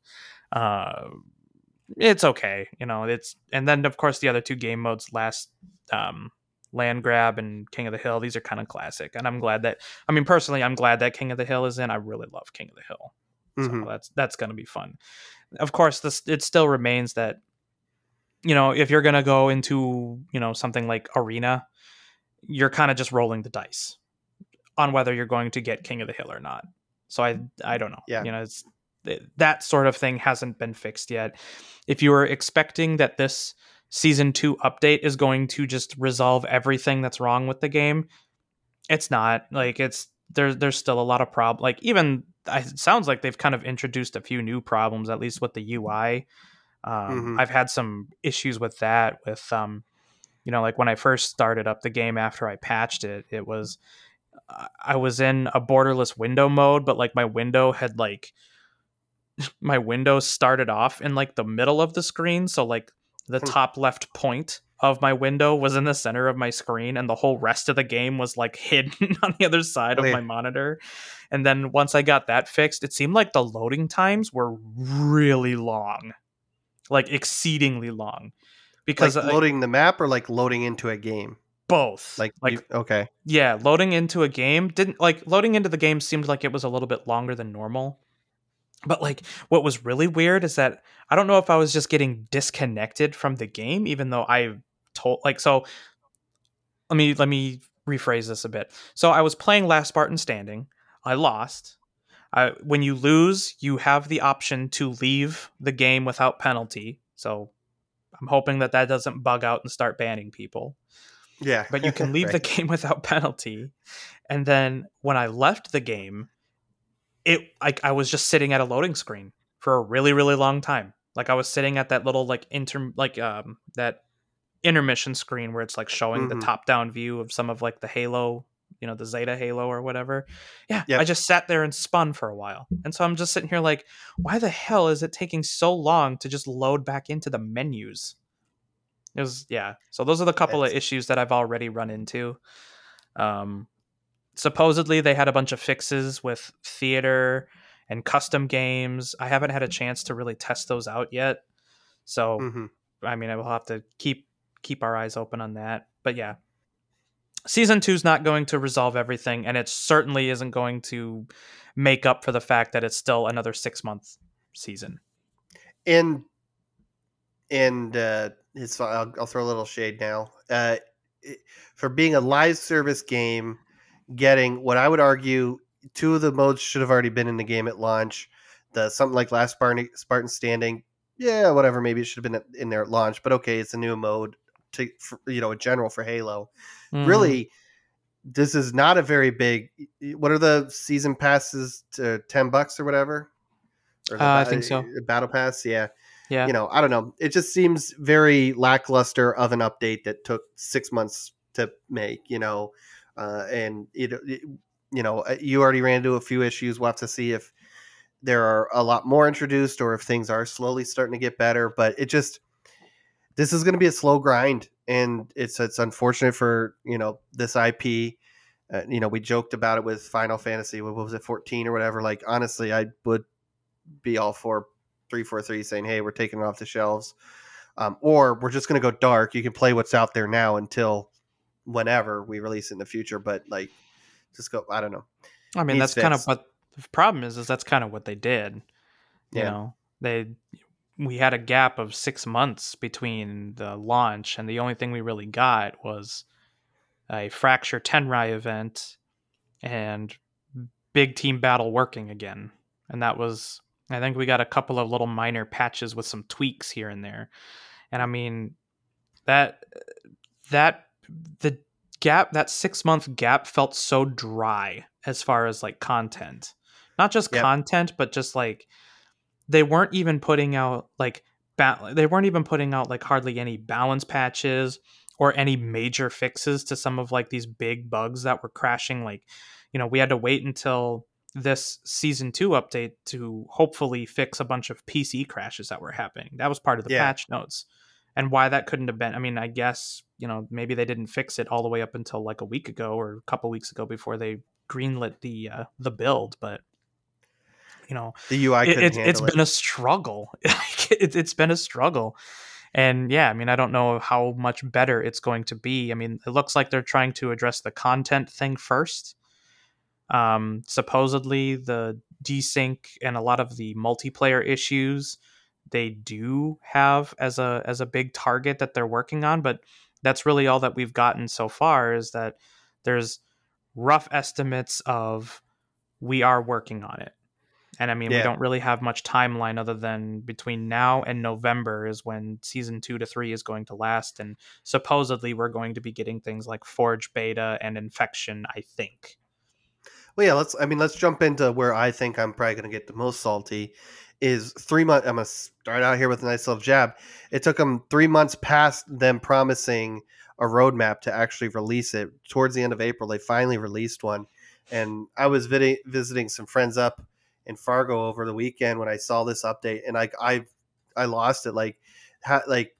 It's okay, and then of course the other 2 game modes, Land Grab and King of the Hill, these are kind of classic, and I'm glad that King of the Hill is in. I really love King of the Hill, so that's going to be fun. Of course, it still remains that if you're going to go into something like Arena, you're kind of just rolling the dice on whether you're going to get King of the Hill or not. So I don't know. It's that sort of thing hasn't been fixed yet. If you were expecting that this season 2 update is going to just resolve everything that's wrong with the game. It's not. Like, it's there's still a lot of like, even it sounds like they've kind of introduced a few new problems, at least with the UI. Hmm. I've had some issues with that, with like when I first started up the game after I patched it, it was I was in a borderless window mode, but like my window started off in like the middle of the screen, so like the top left point of my window was in the center of my screen, and the whole rest of the game was like hidden on the other side of my monitor. And then once I got that fixed, it seemed like the loading times were really long, like exceedingly long, because Like loading the map or like loading into a game? both. Like Like, okay. yeah, loading into a game didn't like loading into the game seemed like it was a little bit longer than normal. But like what was really weird is that I don't know if I was just getting disconnected from the game, even though I told like so let me rephrase this a bit. So I was playing Last Spartan Standing. I lost. When you lose, you have the option to leave the game without penalty. So I'm hoping that that doesn't bug out and start banning people. Yeah. But you can leave the Right. game without penalty. And then when I left the game, I was just sitting at a loading screen for a really really long time. Like I was sitting at that little like that intermission screen where it's like showing the Hmm. top down view of some of like the Halo, the Zeta Halo or whatever. Yeah, I Yep. just sat there and spun for a while. And so I'm just sitting here like, why the hell is it taking so long to just load back into the menus? It was, yeah. So those are the couple of It's issues that I've already run into. Um, Supposedly they had a bunch of fixes with theater and custom games. I haven't had a chance to really test those out yet. So, hmm I mean, I will have to keep our eyes open on that. But yeah, season 2 is not going to resolve everything, and it certainly isn't going to make up for the fact that it's still another 6-month season. and it's I'll throw a little shade now. For being a live service game, getting what I would argue two of the modes should have already been in the game at launch. The something like Last Spartan Standing, yeah, whatever. Maybe it should have been in there at launch, but okay, it's a new mode a general for Halo. Mm-hmm. Really, this is not a very big. What are the season passes to $10 or whatever, or the I think so. battle pass? Yeah, Yeah. I don't know. It just seems very lackluster of an update that took 6 months to make. And you already ran into a few issues. We'll have to see if there are a lot more introduced or if things are slowly starting to get better. But this is going to be a slow grind, and it's unfortunate for this IP. We joked about it with Final Fantasy. What was it, 14 or whatever? Like honestly, I would be all for 343 saying, "Hey, we're taking it off the shelves," or we're just going to go dark. You can play what's out there now until whenever we release it in the future. But like, just go. I don't know. I mean, Needs that's kind of fixed. what the problem is that's kind of what they did. You Yeah. know, we had a gap of 6 months between the launch, and the only thing we really got was a Fracture Tenrai event and Big Team Battle working again. And that was, I think we got a couple of little minor patches with some tweaks here and there. And I mean, that, that, the gap, that 6-month gap felt so dry as far as like content. Not just Yep. content, but just like they weren't even putting out like they weren't even putting out like hardly any balance patches or any major fixes to some of like these big bugs that were crashing. Like, we had to wait until this season 2 update to hopefully fix a bunch of PC crashes that were happening. That was part of the Yeah. patch notes. And why that couldn't have been, I mean, I guess, maybe they didn't fix it all the way up until like a week ago or a couple weeks ago before they greenlit the build, but The UI couldn't it's handle it. been a struggle. It's been a struggle. And yeah, I mean, I don't know how much better it's going to be. I mean, it looks like they're trying to address the content thing first. Supposedly the desync and a lot of the multiplayer issues they do have as a big target that they're working on, but that's really all that we've gotten so far, is that there's rough estimates of we are working on it. And I mean, we Yeah. don't really have much timeline other than between now and November is when season 2 to 3 is going to last. And supposedly we're going to be getting things like Forge Beta and Infection, I think. Well, yeah, let's jump into where I think I'm probably going to get the most salty is 3 months. I'm going to start out here with a nice little jab. It took them 3 months past them promising a roadmap to actually release it. Towards the end of April, they finally released one. And I was visiting some friends up in Fargo over the weekend when I saw this update, and I lost it. Like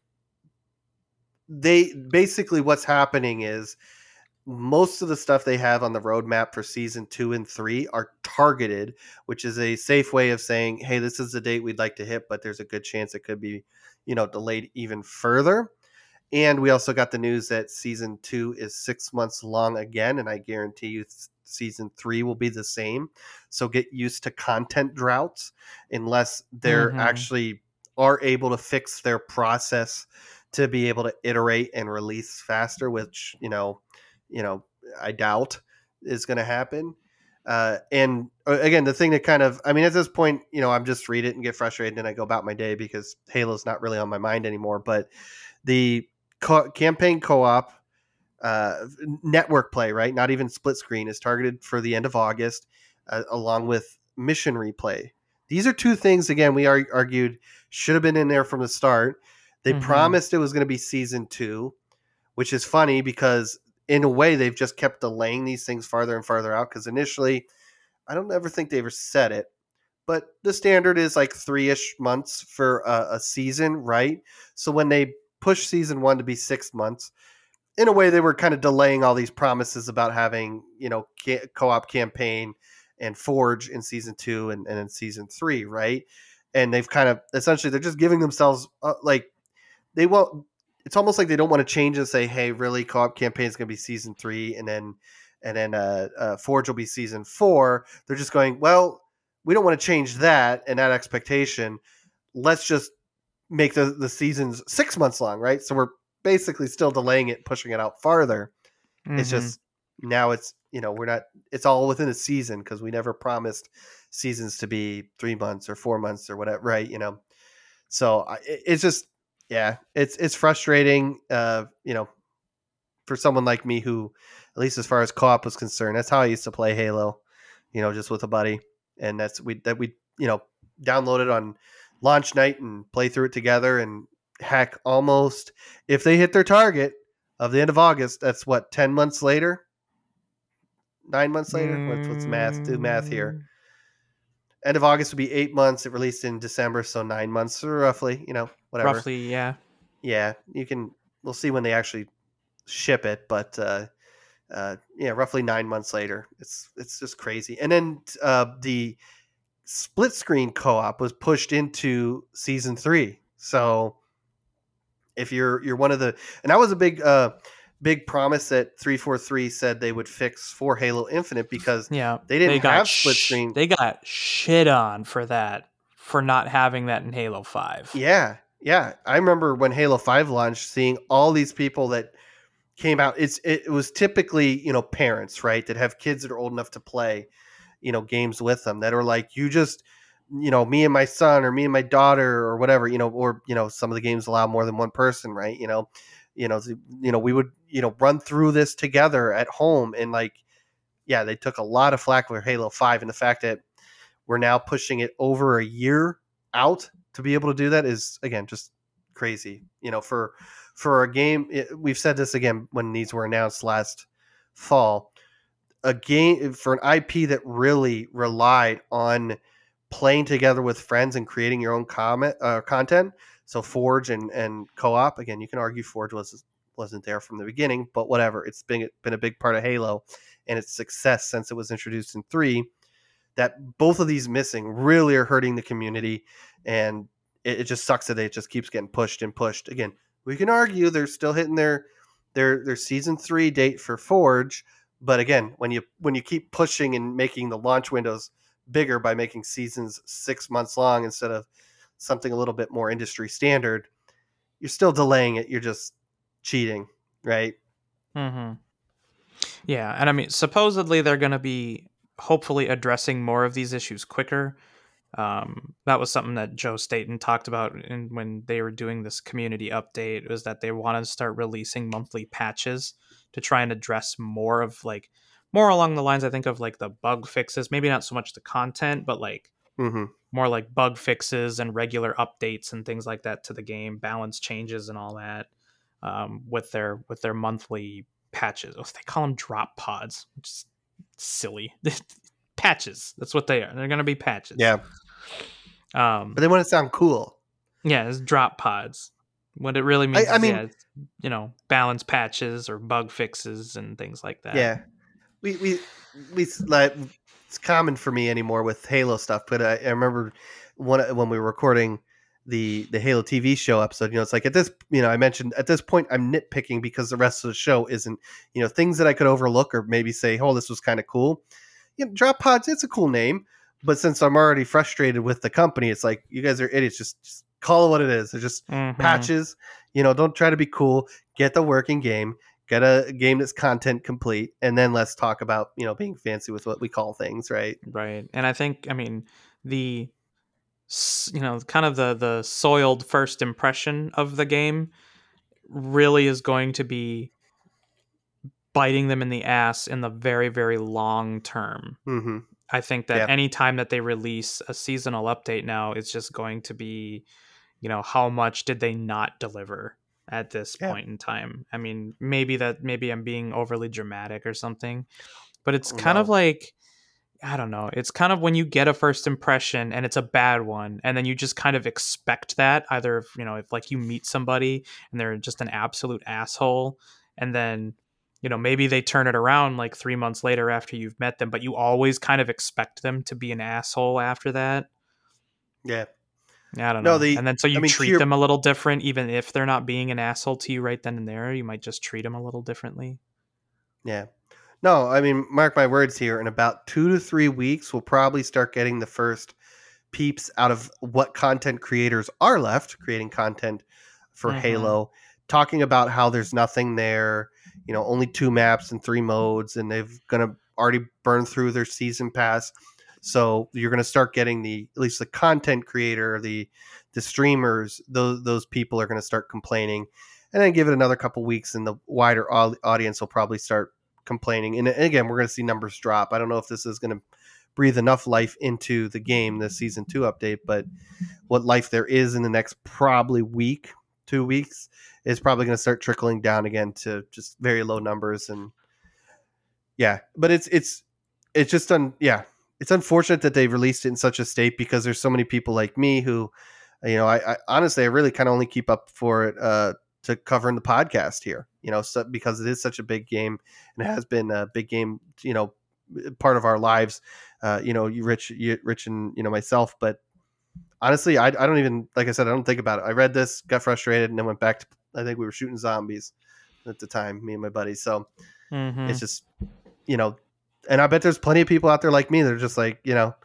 they basically what's happening is most of the stuff they have on the roadmap for season 2 and 3 are targeted, which is a safe way of saying, hey, this is the date we'd like to hit, but there's a good chance it could be, delayed even further. And we also got the news that season 2 is 6 months long again, and I guarantee you season 3 will be the same. So get used to content droughts unless they're Mm-hmm. actually are able to fix their process to be able to iterate and release faster, which you know, I doubt is going to happen. And again, the thing that kind of, I mean, at this point, I'm just read it and get frustrated and I go about my day because Halo's not really on my mind anymore. But the campaign co-op network play, right? Not even split screen, is targeted for the end of August, along with mission replay. These are two things, again, we argued should have been in there from the start. They Mm-hmm. promised it was going to be season 2, which is funny because in a way they've just kept delaying these things farther and farther out. Because initially, I don't ever think they ever said it, but the standard is like 3-ish months for a season, right? So when they pushed season 1 to be 6 months, in a way they were kind of delaying all these promises about having co-op campaign and Forge in season 2 and in season 3, right? And they've kind of essentially they're just giving themselves like they won't. It's almost like they don't want to change and say, "Hey, really, co-op campaign is going to be season 3, and then Forge will be season 4." They're just going, "Well, we don't want to change that and that expectation. Let's just make the seasons 6 months long, right?" So we're basically still delaying it, pushing it out farther. It's Mm-hmm. just now it's we're not. It's all within a season because we never promised seasons to be 3 months or 4 months or whatever, right? So it's just yeah, it's frustrating. For someone like me who, at least as far as co-op was concerned, that's how I used to play Halo. Just with a buddy, and we downloaded on launch night and play through it together. And heck, almost if they hit their target of the end of August, that's what 10 months later, 9 months later. What's math? Do math here. Mm, End of August would be 8 months. It released in December, so 9 months, or roughly. Whatever. roughly, yeah. Yeah, you can. We'll see when they actually ship it, but yeah, roughly 9 months later. It's just crazy. And then the split screen co-op was pushed into season 3. So if you're one of the, and that was a big promise that 343 said they would fix for Halo Infinite because Yeah, they didn't have split screen. they got shit on for that, for not having that in Halo 5. Yeah, yeah. I remember when Halo 5 launched, seeing all these people that came out. It was typically parents, right, that have kids that are old enough to play games with them, that are like, you just me and my son or me and my daughter or whatever, or some of the games allow more than one person, right? We would run through this together at home. And like, yeah, they took a lot of flack for Halo 5, and the fact that we're now pushing it over a year out to be able to do that is, again, just crazy. For a game, we've said this again when these were announced last fall. A game for an IP that really relied on playing together with friends and creating your own content. So Forge and co-op. Again, you can argue Forge wasn't there from the beginning, but whatever. It's been a big part of Halo and its success since it was introduced in 3. That both of these missing really are hurting the community, and it just sucks that it just keeps getting pushed and pushed. Again, we can argue they're still hitting their season 3 date for Forge, but again, when you keep pushing and making the launch windows bigger by making seasons 6 months long instead of something a little bit more industry standard, you're still delaying it. You're just cheating, right? Mm-hmm. Yeah, and I mean, supposedly they're going to be hopefully addressing more of these issues quicker. That was something that Joe Staten talked about when they were doing this community update, was that they wanted to start releasing monthly patches to try and address more of like more along the lines, I think, of like the bug fixes, maybe not so much the content, but like Mm-hmm. more like bug fixes and regular updates and things like that to the game, balance changes and all that, with their monthly patches. Oh, they call them drop pods, which is silly. Patches. That's what they are. They're gonna be patches. Yeah, Um, but they want to sound cool. yeah, it's drop pods. What it really I, means I is, mean, yeah, it's, balance patches or bug fixes and things like that. yeah, we like it's common for me anymore with Halo stuff. But I remember when we were recording the Halo TV show episode. It's like at this, I mentioned at this point I'm nitpicking because the rest of the show isn't, things that I could overlook or maybe say, oh, this was kind of cool. Drop pods, it's a cool name, but since I'm already frustrated with the company, it's like, you guys are idiots. Just call it what it is. They're just Mm-hmm. patches. Don't try to be cool. Get the working game. Get a game that's content complete, and then let's talk about being fancy with what we call things, right? Right. And I think, I mean, the kind of the soiled first impression of the game really is going to be biting them in the ass in the very, very long term. Mm-hmm. I think that Yeah. any time that they release a seasonal update now, it's just going to be, how much did they not deliver at this Yeah. point in time? I mean, maybe I'm being overly dramatic or something, but it's Oh, kind of no. like, I don't know. It's kind of when you get a first impression and it's a bad one, and then you just kind of expect that, either if like you meet somebody and they're just an absolute asshole, and then maybe they turn it around like 3 months later after you've met them, but you always kind of expect them to be an asshole after that. Yeah. I don't No, know. And then so I you mean, to treat your them a little different, even if they're not being an asshole to you right then and there. You might just treat them a little differently. yeah. No, I mean, mark my words here. In about 2 to 3 weeks, we'll probably start getting the first peeps out of what content creators are left creating content for Mm-hmm. Halo, talking about how there's nothing there, only 2 maps and 3 modes, and they've gonna already burn through their season pass. So you're gonna start getting at least the content creator, the streamers, those people are gonna start complaining, and then give it another couple weeks, and the wider audience will probably start complaining. And again, we're gonna see numbers drop. I don't know if this is gonna breathe enough life into the game, the season 2 update, but what life there is in the next probably 2 weeks is probably going to start trickling down again to just very low numbers. And yeah, but it's just it's unfortunate that they released it in such a state, because there's so many people like me who, I honestly, I really kind of only keep up for it to covering the podcast here, so, because it is such a big game and it has been a big game, part of our lives, you Rich and myself. But honestly, I don't even, like I said, I don't think about it. I read this, got frustrated, and then went back to, I think we were shooting zombies at the time, me and my buddy. So Mm-hmm. it's just, you know, and I bet there's plenty of people out there like me. They're just like,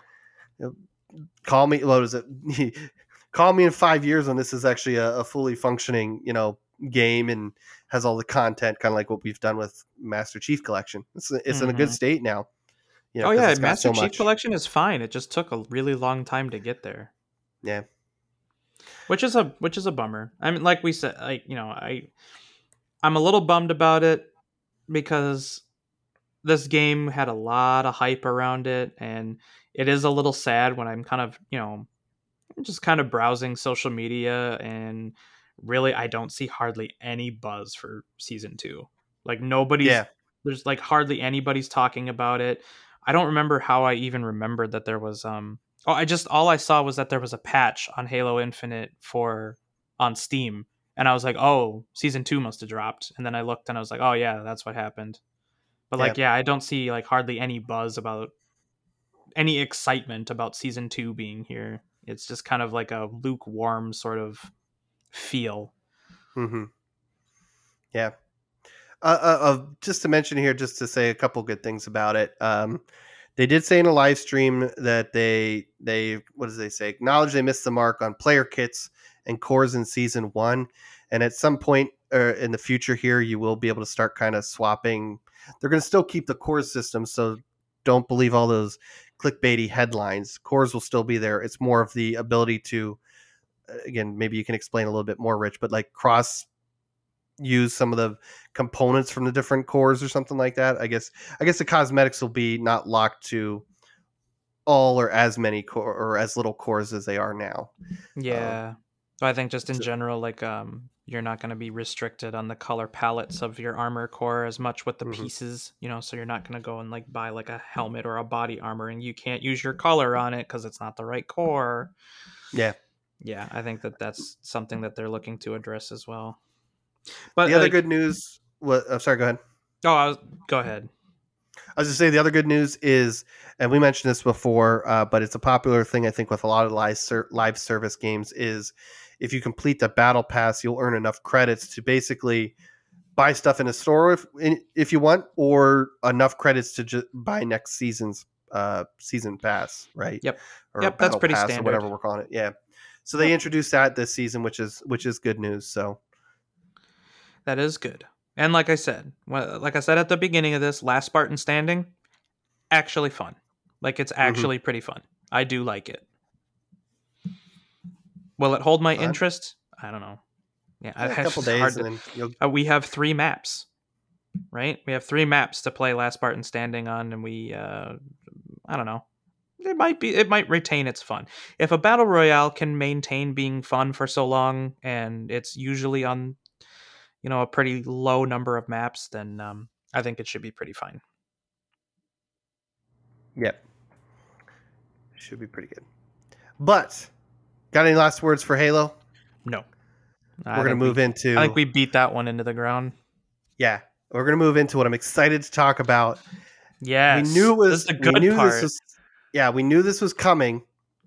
call me. What is it? Call me in 5 years when this is actually a fully functioning, game and has all the content, kind of like what we've done with Master Chief Collection. It's in a good Mm-hmm. state now, Oh because yeah, it's got Master so Chief much. Collection is fine. It just took a really long time to get there, Yeah. which is a bummer. I mean, like we said, I'm a little bummed about it because this game had a lot of hype around it, and it is a little sad when I'm kind of just kind of browsing social media, and really I don't see hardly any buzz for season 2. Like Yeah. there's like hardly anybody's talking about it. I don't remember how I even remembered that there was all I saw was that there was a patch on Halo Infinite for on Steam, and I was like, "Oh, season 2 must have dropped." And then I looked and I was like, "Oh yeah, that's what happened." But Yeah. like, yeah, I don't see like hardly any buzz about any excitement about season 2 being here. It's just kind of like a lukewarm sort of feel. Mm-hmm. Yeah. Just to mention here, just to say a couple good things about it. They did say in a live stream that they what does they say? Acknowledge they missed the mark on player kits and cores in season 1, and at some point in the future here, you will be able to start kind of swapping. They're going to still keep the core system, so don't believe all those clickbaity headlines. Cores will still be there. It's more of the ability to, again, maybe you can explain a little bit more, Rich, but like cross use some of the components from the different cores or something like that. I guess the cosmetics will be not locked to all or as many core or as little cores as they are now. Yeah. So I think just in So, general, like you're not going to be restricted on the color palettes of your armor core as much with the mhm. pieces, so you're not going to go and like buy like a helmet or a body armor and you can't use your color on it because it's not the right core. Yeah. Yeah, I think that that's something that they're looking to address as well. But The other like, good news was, oh, sorry, go ahead. go ahead. I was just saying the other good news is, and we mentioned this before, but it's a popular thing I think with a lot of live service games is if you complete the battle pass, you'll earn enough credits to basically buy stuff in a store if you want, or enough credits to just buy next season's season pass, right? Yep. Or Yep, that's battle pretty pass or standard. whatever we're calling it. Yeah. So they Yep. introduced that this season, which is good news. So That is good. And like I said, at the beginning of this, Last Spartan Standing, actually fun. Like it's mhm. actually pretty fun. I do like it. Will it hold my Fun. interest? I don't know. Yeah, A it's couple just days hard and then you'll to. We have 3 maps, right? We have 3 maps to play Last Spartan Standing on, and we, I don't know. It might retain its fun. If a battle royale can maintain being fun for so long, and it's usually on, a pretty low number of maps, then I think it should be pretty fine. yeah, should be pretty good. But got any last words for Halo? No, We're I gonna think we, move I think into we beat that one into the ground. yeah, we're gonna move into what I'm excited to talk about. Yes, this is the We good knew this part. was yeah, we knew this was coming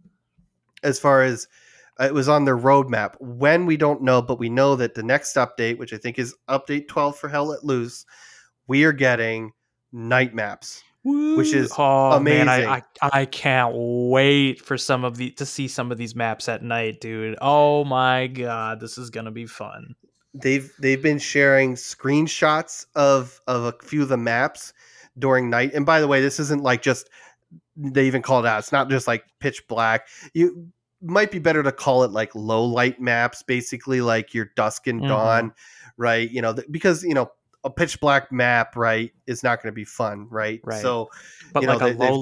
as far as it was on their roadmap. When we don't know, but we know that the next update, which I think is update 12 for Hell Let Loose, we are getting night maps, which Woo! is Oh man, amazing. I can't wait for to see some of these maps at night, dude. Oh my god, this is gonna be fun. They've been sharing screenshots of a few of the maps during night. And by the way, this isn't like just they even called out. It's not just like pitch black. You might be better to call it like low light maps, basically like your dusk and Mm-hmm. dawn, right? Because a pitch black map, right, is not going to be fun, right? Right, So, but like a they've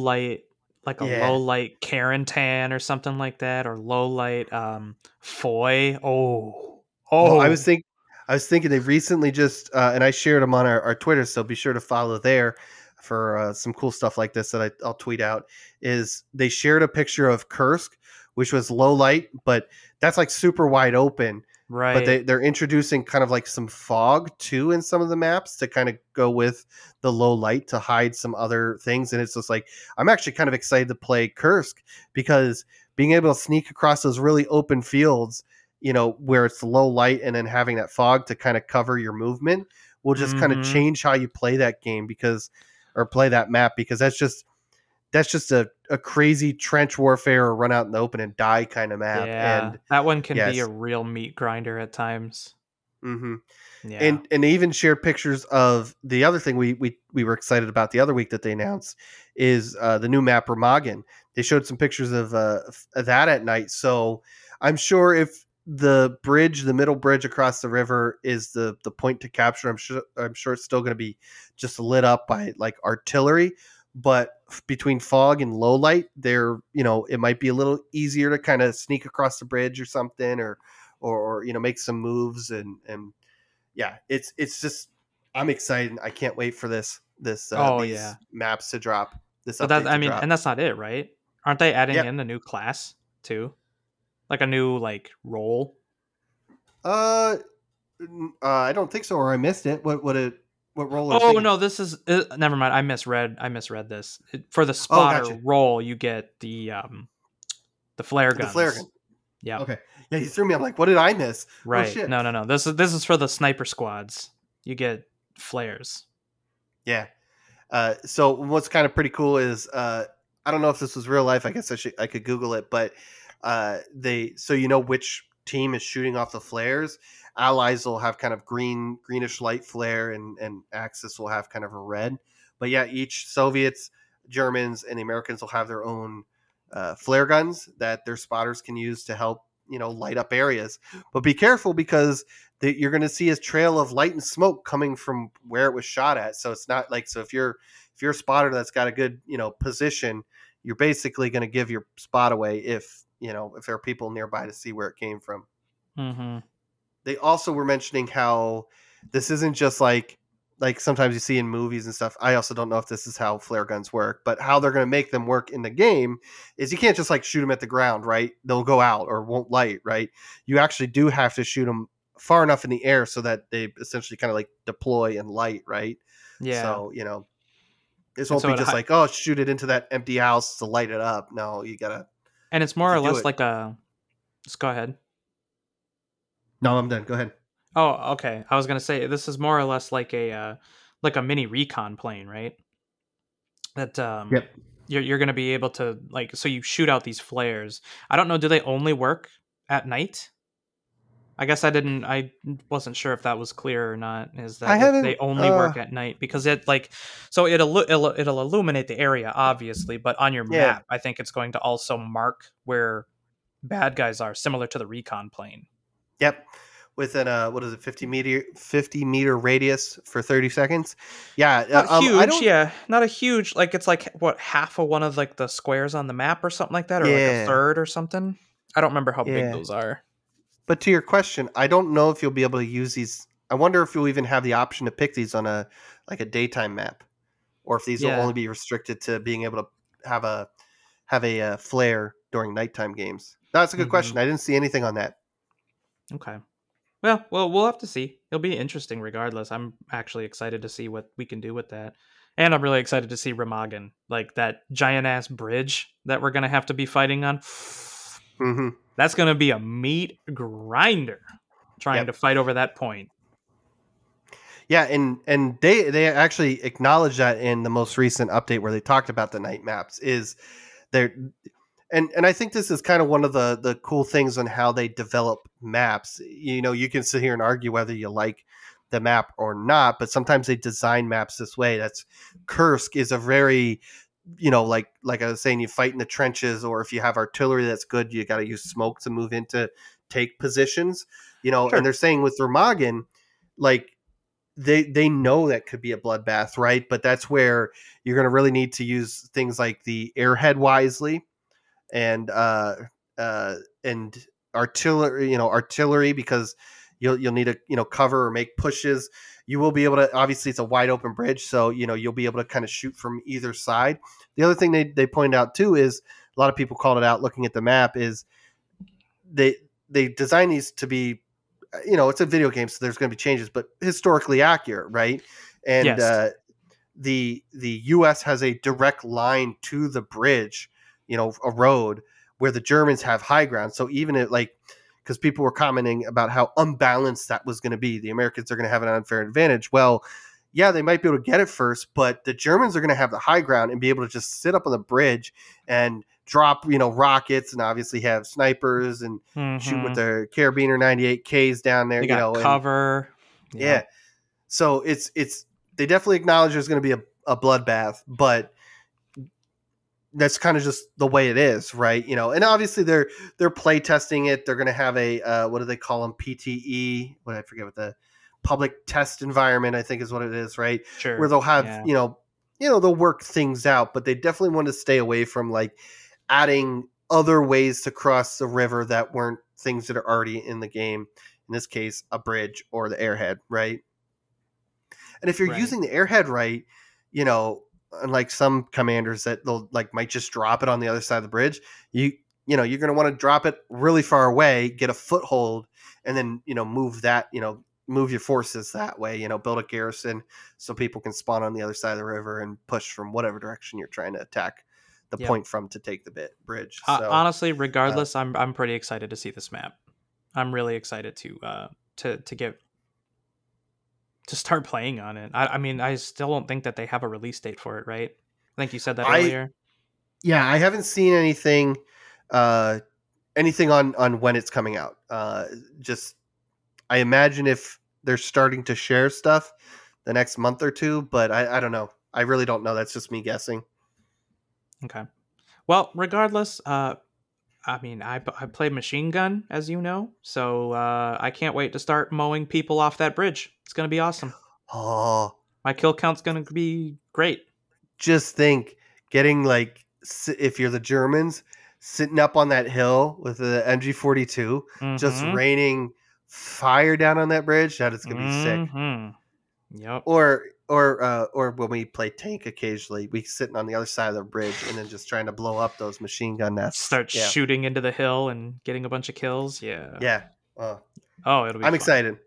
low yeah. light Karen Tan or something like that, or low light Foy. Oh, Well, oh, I was thinking they recently just and I shared them on our Twitter, so be sure to follow there for some cool stuff like this that I'll tweet out. Is they shared a picture of Kursk, which was low light, but that's like super wide open. But right. they're introducing kind of like some fog too in some of the maps to kind of go with the low light to hide some other things. And it's just like I'm actually kind of excited to play Kursk because being able to sneak across those really open fields, where it's low light and then having that fog to kind of cover your movement will just kind of Mm-hmm. change how you play that game or play that map because that's just a crazy trench warfare or run out in the open and die kind of map. Yeah, And that one can be a yes. real meat grinder at times. hmm Yeah. and they even shared pictures of the other thing we were excited about the other week that they announced is the new map Remagen. They showed some pictures of that at night. So I'm sure if the middle bridge across the river is the point to capture, I'm sure it's still going to be just lit up by like artillery. But between fog and low light, it might be a little easier to kind of sneak across the bridge or something, or make some moves and yeah, it's just I'm excited. I can't wait for Oh these yeah. maps to drop, this But that update I to mean, drop. and that's not it, right? Aren't they adding Yep. in a new class too? Like a new like role? Uh, I don't think so, or I missed it. What role are you Oh thinking? no, this is never mind. I misread this. For the Oh, spotter gotcha. role, you get the flare The flare gun. guns. Yep. Okay. Yeah, you threw me. I'm like, what did I miss? Oh Right. shit. No, no, no. This is for the sniper squads. You get flares. Yeah. So what's kind of pretty cool is I don't know if this was real life. I guess I could Google it, but they so which team is shooting off the flares. Allies will have kind of greenish light flare, and Axis will have kind of a red. But yeah, each Soviets Germans and the Americans will have their own flare guns that their spotters can use to help light up areas. But be careful because you're going to see a trail of light and smoke coming from where it was shot at. So it's not like, so if you're a spotter that's got a good position, you're basically going to give your spot away if there are people nearby to see where it came from. Mm-hmm. They also were mentioning how this isn't just like sometimes you see in movies and stuff. I also don't know if this is how flare guns work, but how they're going to make them work in the game is you can't just like shoot them at the ground, right? They'll go out or won't light, right? You actually do have to shoot them far enough in the air so that they essentially kind of like deploy and light, right? Yeah. So, this won't be just like, oh, shoot it into that empty house to light it up. No, you gotta. And it's more or less like a. Just go ahead. No, I'm done. Go ahead. Oh, okay. I was gonna say this is more or less like a mini recon plane, right? That Yep. You're gonna be able to so you shoot out these flares. I don't know. Do they only work at night? I guess I wasn't sure if that was clear or not. Is that if they only work at night because it'll illuminate the area obviously, but on your map, I think it's going to also mark where bad guys are, similar to the recon plane. Yep. Within what is it, 50 meter radius for 30 seconds. Yeah. Not huge. Yeah. Not a huge, it's like what, half of one of like the squares on the map or something like that, or like a third or something. I don't remember how big those are. But to your question, I don't know if you'll be able to use these. I wonder if you'll even have the option to pick these on a daytime map, or if these will only be restricted to being able to have a flare during nighttime games. That's a good question. I didn't see anything on that. Okay. Well, we'll have to see. It'll be interesting regardless. I'm actually excited to see what we can do with that. And I'm really excited to see Remagen, like that giant ass bridge that we're going to have to be fighting on. Mm-hmm. That's going to be a meat grinder trying to fight over that point. Yeah, and they actually acknowledged that in the most recent update where they talked about the night maps is there. And I think this is kind of one of the cool things on how they develop maps. You can sit here and argue whether you like the map or not, but sometimes they design maps this way. That's Kursk is a very, like I was saying, you fight in the trenches, or if you have artillery that's good, you got to use smoke to move in to take positions. Sure. And they're saying with Remagen, like they know that could be a bloodbath, right? But that's where you're going to really need to use things like the airhead wisely. And artillery because you'll need to cover or make pushes. You will be able to, obviously it's a wide open bridge, so you'll be able to kind of shoot from either side. The other thing they point out too is a lot of people called it out looking at the map is they design these to be it's a video game, so there's going to be changes, but historically accurate, right? And yes. The US has a direct line to the bridge, a road where the Germans have high ground. So even because people were commenting about how unbalanced that was going to be, the Americans are going to have an unfair advantage. Well, yeah, they might be able to get it first, but the Germans are going to have the high ground and be able to just sit up on the bridge and drop, rockets, and obviously have snipers and shoot with their Carabiner 98Ks down there. They got cover. Yeah. So it's they definitely acknowledge there's going to be a bloodbath, but that's kind of just the way it is, right? And obviously they're play testing it. They're going to have a what do they call them? PTE. What I forget what the public test environment, I think is what it is, right? Sure. Where they'll have they'll work things out, but they definitely want to stay away from like adding other ways to cross the river that weren't things that are already in the game. In this case, a bridge or the airhead, right? And if you're using the airhead right, unlike some commanders that they'll might just drop it on the other side of the bridge, you're going to want to drop it really far away, get a foothold, and then move that, move your forces that way, build a garrison so people can spawn on the other side of the river and push from whatever direction you're trying to attack the point from to take the bridge. So, honestly, regardless, I'm pretty excited to see this map. I'm really excited to start playing on it. I mean, I still don't think that they have a release date for it, right? I think you said that earlier. Yeah, I haven't seen anything on when it's coming out. Just I imagine if they're starting to share stuff the next month or two, but I don't know. I really don't know. That's just me guessing. Okay. Well, regardless, I mean, I play machine gun, as you know, so I can't wait to start mowing people off that bridge. It's gonna be awesome. Oh, My kill count's gonna be great. just think getting like if you're the Germans sitting up on that hill with the MG42, just Mm-hmm. raining fire down on that bridge. That is gonna be sick. Mm-hmm. Yep. Or when we play tank occasionally, we sitting on the other side of the bridge and then just trying to blow up those machine gun nests. Start Yeah, shooting into the hill and getting a bunch of kills. Yeah. yeah. Oh, Oh, it'll be I'm fun. excited.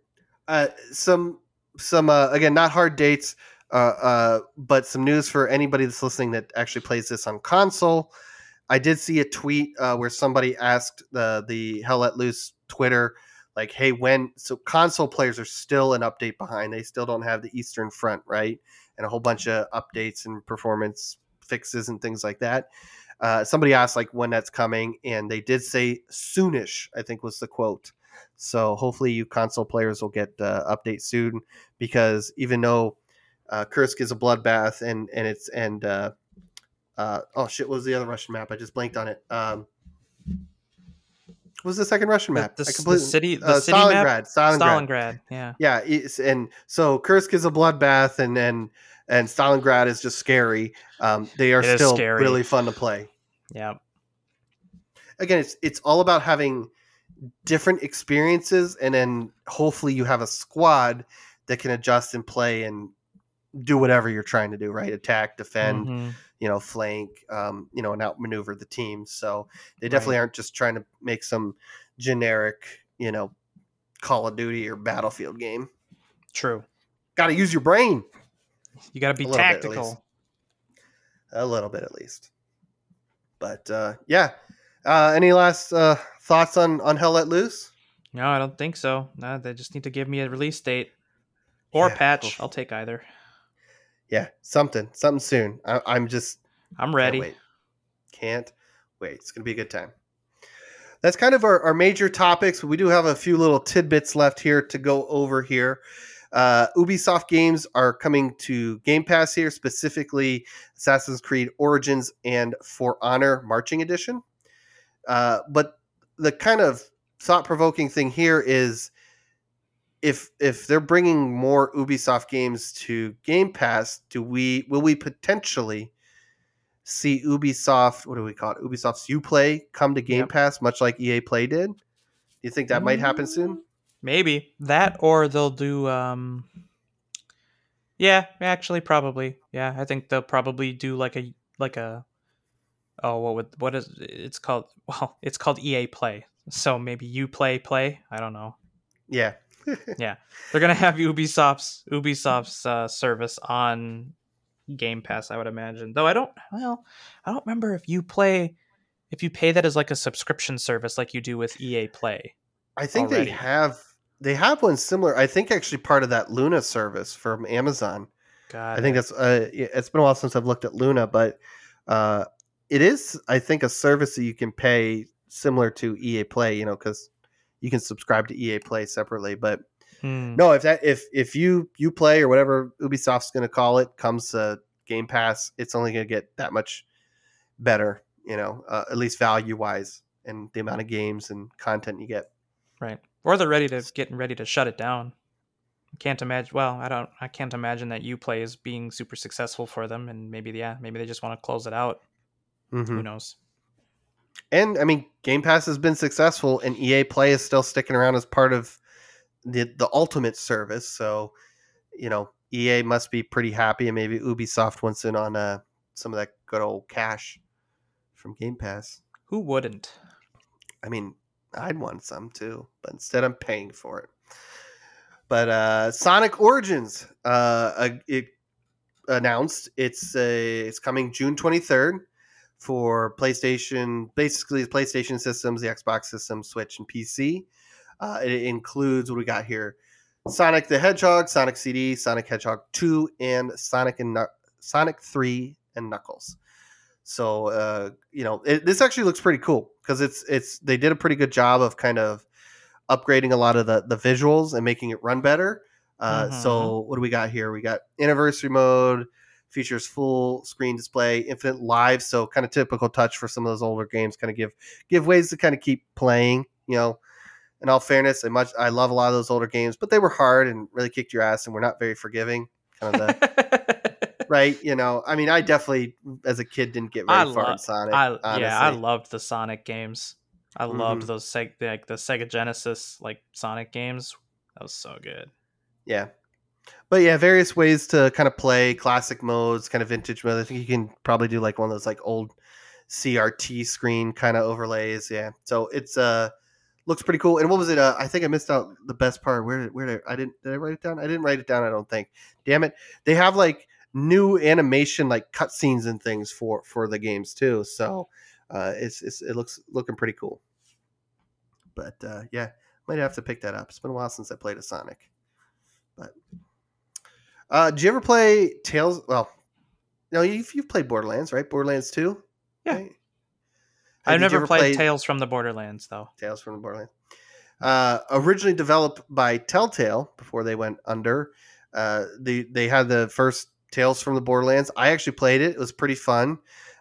Some again, not hard dates, but some news for anybody that's listening that actually plays this on console. I did see a tweet where somebody asked the Hell Let Loose Twitter, like, "Hey, when?" So console players are still an update behind. They still don't have the Eastern Front, right? And a whole bunch of updates and performance fixes and things like that. Somebody asked like when that's coming, and they did say soonish. I think was the quote. So hopefully, you console players will get update soon, because even though Kursk is a bloodbath oh shit, what was the other Russian map? I just blanked on it. What was the second Russian map? I The completely city map. Stalingrad. Yeah. Yeah, and so Kursk is a bloodbath, and Stalingrad is just scary. They are It is still scary. really fun to play. Yeah. Again, it's all about having different experiences, and then hopefully you have a squad that can adjust and play and do whatever you're trying to do, right? Attack, defend, Mm-hmm. flank, and outmaneuver the team. So they Right. definitely aren't just trying to make some generic, Call of Duty or Battlefield game. True. Got to use your brain. You got to be A little bit, at tactical. A little bit at least. But yeah. Any last thoughts on Hell Let Loose? No, I don't think so. No, they just need to give me a release date or Yeah, patch. I'll take either. Yeah, something soon. I'm just I'm ready. Can't wait. It's gonna be a good time. That's kind of our major topics. We do have a few little tidbits left here to go over here. Ubisoft games are coming to Game Pass here, specifically Assassin's Creed Origins and For Honor Marching Edition. But the kind of thought-provoking thing here is if they're bringing more Ubisoft games to Game Pass, will we potentially see Ubisoft, what do we call it? Ubisoft's Uplay come to Game Pass, much like EA Play did? Do you think that might happen soon? Maybe that, or they'll do. Yeah, actually, probably. Yeah, I think they'll probably do like a. Oh, what is it's called? Well, it's called EA Play. So maybe Play. I don't know. Yeah. Yeah, they're gonna have Ubisoft's service on Game Pass, I would imagine. Though I don't remember if you pay that as like a subscription service like you do with EA Play. I think already. they have one similar. I think actually part of that Luna service from Amazon. Got I think that's it's been a while since I've looked at Luna, but it is, I think, a service that you can pay similar to EA Play, because you can subscribe to EA Play separately. But no, if you play or whatever Ubisoft's going to call it comes to Game Pass, it's only going to get that much better, at least value wise, and the amount of games and content you get. Right. Or they're getting ready to shut it down. Can't imagine. Well, I can't imagine that Uplay is being super successful for them, and maybe they just want to close it out. Mm-hmm. Who knows? And I mean, Game Pass has been successful, and EA Play is still sticking around as part of the ultimate service. So, EA must be pretty happy, and maybe Ubisoft wants in on some of that good old cash from Game Pass. Who wouldn't? I mean, I'd want some too, but instead I'm paying for it. But Sonic Origins, it announced it's coming June 23rd for PlayStation, basically the PlayStation systems, the Xbox system, Switch, and PC. It includes what we got here: Sonic the Hedgehog, Sonic CD, Sonic Hedgehog 2, and Sonic 3 and Knuckles. So this actually looks pretty cool because they did a pretty good job of kind of upgrading a lot of the visuals and making it run better. So what do we got here? We got anniversary mode, features full screen display, infinite live, so kind of typical touch for some of those older games. Kind of give ways to kind of keep playing. In all fairness, I love a lot of those older games, but they were hard and really kicked your ass and were not very forgiving. Kind of the right, I mean, I definitely as a kid didn't get very far in Sonic. I Honestly, loved the Sonic games. I loved mm-hmm. those the Sega Genesis Sonic games. That was so good. Yeah. But yeah, various ways to kind of play classic modes, kind of vintage mode. I think you can probably do like one of those like old CRT screen kind of overlays. Yeah. So it's looks pretty cool. And what was it? I think I missed out the best part. Where did I write it down? I didn't write it down, I don't think. Damn it. They have like new animation like cutscenes and things for the games too. So it looks looking pretty cool. But yeah, might have to pick that up. It's been a while since I played a Sonic. But did you ever play Tales? Well, no, you've played Borderlands, right? Borderlands 2? Yeah. Right? I've never played Tales from the Borderlands, though. Tales from the Borderlands. Originally developed by Telltale before they went under. They had the first Tales from the Borderlands. I actually played it. It was pretty fun.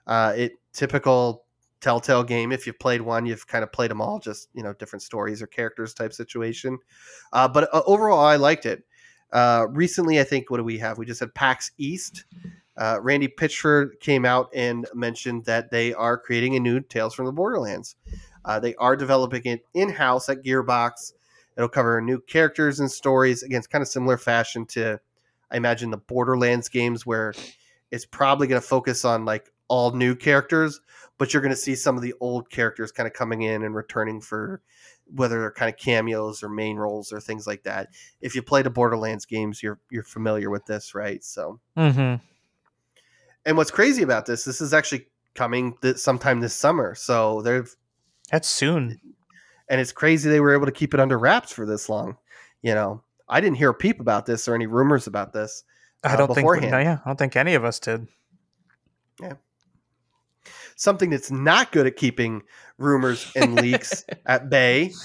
Typical Telltale game. If you've played one, you've kind of played them all, just different stories or characters type situation. But overall, I liked it. Recently, I think, what do we have? We just had PAX East. Randy Pitchford came out and mentioned that they are creating a new Tales from the Borderlands. They are developing it in-house at Gearbox. It'll cover new characters and stories. Again, it's kind of similar fashion to, I imagine, the Borderlands games, where it's probably going to focus on like all new characters, but you're going to see some of the old characters kind of coming in and returning for whether they're kind of cameos or main roles or things like that. If you play the Borderlands games, you're familiar with this, right? So. Mm-hmm. And what's crazy about this is actually coming sometime this summer. So that's soon. And it's crazy they were able to keep it under wraps for this long. I didn't hear a peep about this or any rumors about this beforehand. I don't think any of us did. Yeah. Something that's not good at keeping rumors and leaks at bay,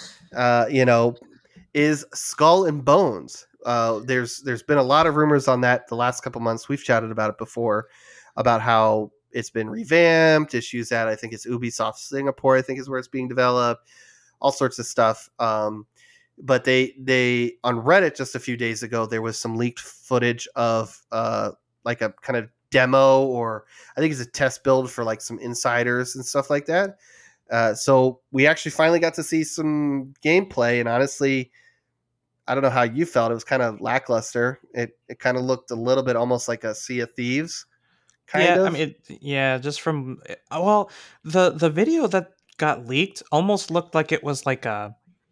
is Skull and Bones. There's been a lot of rumors on that the last couple months. We've chatted about it before, about how it's been revamped, issues at, I think it's Ubisoft Singapore, I think is where it's being developed, all sorts of stuff. But they on Reddit just a few days ago, there was some leaked footage of like a kind of demo, or I think it's a test build for like some insiders and stuff like that. So we actually finally got to see some gameplay, and honestly, I don't know how you felt. It was kind of lackluster. It kind of looked a little bit almost like a Sea of Thieves. Kind of. I mean, just from the video that got leaked almost looked like it was like a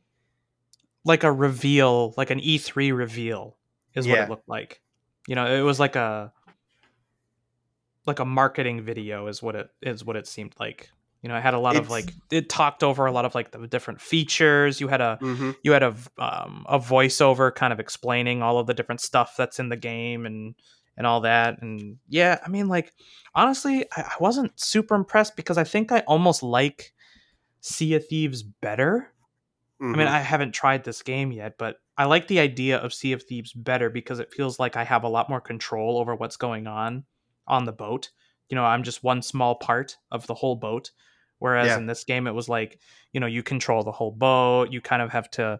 reveal, like an E3 reveal, is what it looked like. It was like a marketing video, is what it seemed like. It had a lot of it talked over a lot of like the different features. You had a voiceover kind of explaining all of the different stuff that's in the game and all that. And yeah, I mean, like, honestly, I wasn't super impressed, because I think I almost like Sea of Thieves better. I mean, I haven't tried this game yet, but I like the idea of Sea of Thieves better because it feels like I have a lot more control over what's going on the boat. I'm just one small part of the whole boat. Whereas in this game, it was like, you control the whole boat. You kind of have to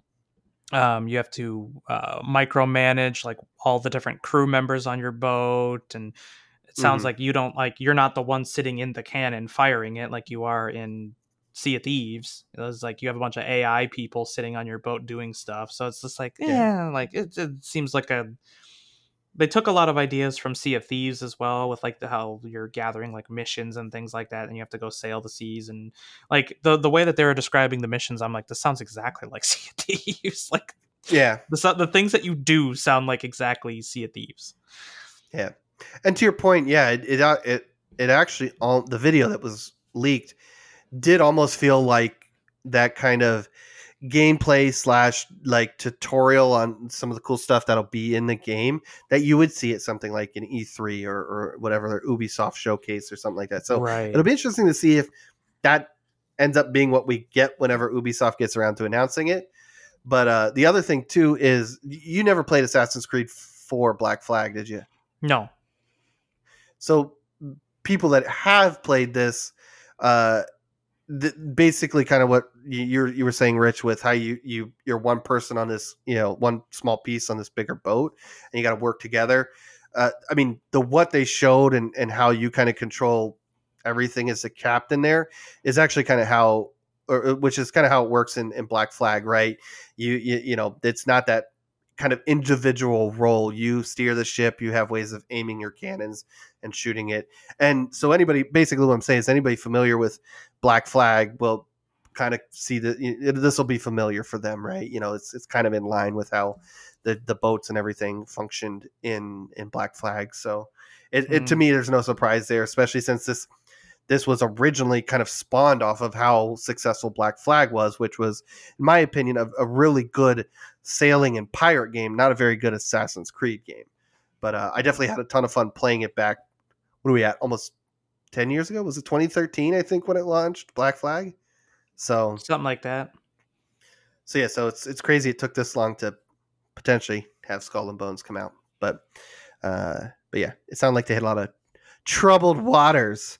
micromanage like all the different crew members on your boat. And it sounds like you're not the one sitting in the cannon firing it like you are in Sea of Thieves. It was like you have a bunch of AI people sitting on your boat doing stuff. So it's just like, it seems like they took a lot of ideas from Sea of Thieves as well, with like how you're gathering like missions and things like that, and you have to go sail the seas, and like the way that they were describing the missions, I'm like, this sounds exactly like Sea of Thieves. Like, the things that you do sound like exactly Sea of Thieves. Yeah, and to your point, it actually, all the video that was leaked did almost feel like that kind of gameplay / like tutorial on some of the cool stuff that'll be in the game that you would see at something like an E3 or whatever, their Ubisoft showcase or something like that. So it'll be interesting to see if that ends up being what we get whenever Ubisoft gets around to announcing it. But the other thing too is, you never played Assassin's Creed 4 Black Flag, did you? No. So people that have played this, basically kind of what you were saying, Rich, with how you're one person on this, one small piece on this bigger boat, and you got to work together. I mean, what they showed and how you kind of control everything as a captain there is actually kind of how, or which is kind of how it works in Black Flag, right? It's not that kind of individual role. You steer the ship, you have ways of aiming your cannons and shooting it. And so basically what I'm saying is anybody familiar with Black Flag will kind of see that this will be familiar for them, right? It's kind of in line with how the boats and everything functioned in Black Flag. So it to me, there's no surprise there, especially since this was originally kind of spawned off of how successful Black Flag was, which was, in my opinion, a really good sailing and pirate game, not a very good Assassin's Creed game. But I definitely had a ton of fun playing it back. What are we at? Almost 10 years ago? Was it 2013, I think, when it launched, Black Flag? So something like that. So yeah, so it's crazy it took this long to potentially have Skull and Bones come out. But yeah, it sounded like they had a lot of troubled waters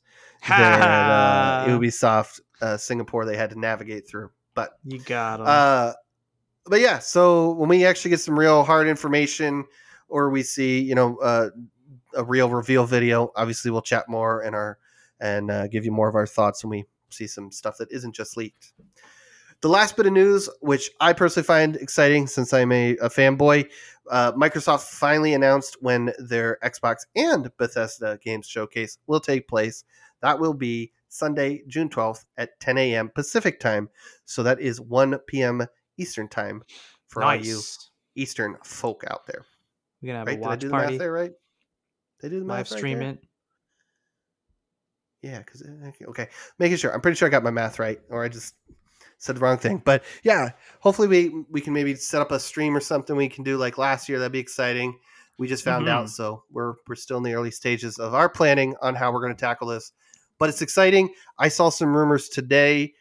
that Ubisoft Singapore they had to navigate through. But you got them. But yeah, so when we actually get some real hard information, or we see a real reveal video, obviously we'll chat more and give you more of our thoughts when we see some stuff that isn't just leaked. The last bit of news, which I personally find exciting since I'm a fanboy, Microsoft finally announced when their Xbox and Bethesda Games Showcase will take place. That will be Sunday, June 12th at 10 a.m. Pacific time. So that is 1 p.m. Eastern time for all you Eastern folk out there. We're going to have right? a watch Did I do party. The math there, right? They do the math live stream right it. Yeah, because okay, making sure. I'm pretty sure I got my math right, or I just said the wrong thing. But yeah, hopefully we can maybe set up a stream or something we can do like last year. That'd be exciting. We just found out, so we're still in the early stages of our planning on how we're going to tackle this. But it's exciting. I saw some rumors today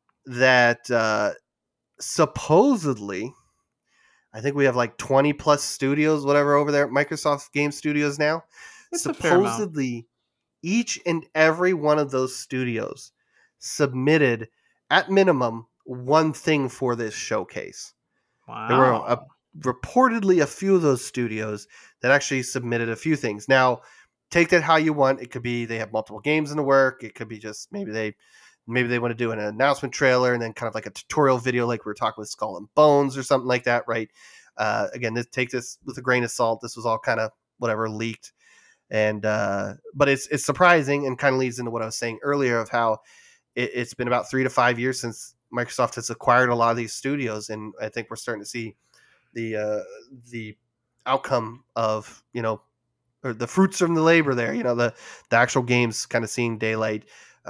that supposedly, I think we have like 20 plus studios, whatever, over there at Microsoft Game Studios now. It's supposedly, each and every one of those studios submitted, at minimum, one thing for this showcase. Wow. There were reportedly a few of those studios that actually submitted a few things. Now, take that how you want. It could be they have multiple games in the work. It could be just maybe they want to do an announcement trailer and then kind of like a tutorial video like we were talking with Skull and Bones or something like that, right? Again, take this with a grain of salt. This was all kind of whatever leaked. And but it's surprising and kind of leads into what I was saying earlier of how it's been about 3 to 5 years since Microsoft has acquired a lot of these studios, and I think we're starting to see the outcome of or the fruits from the labor there. The actual games kind of seeing daylight,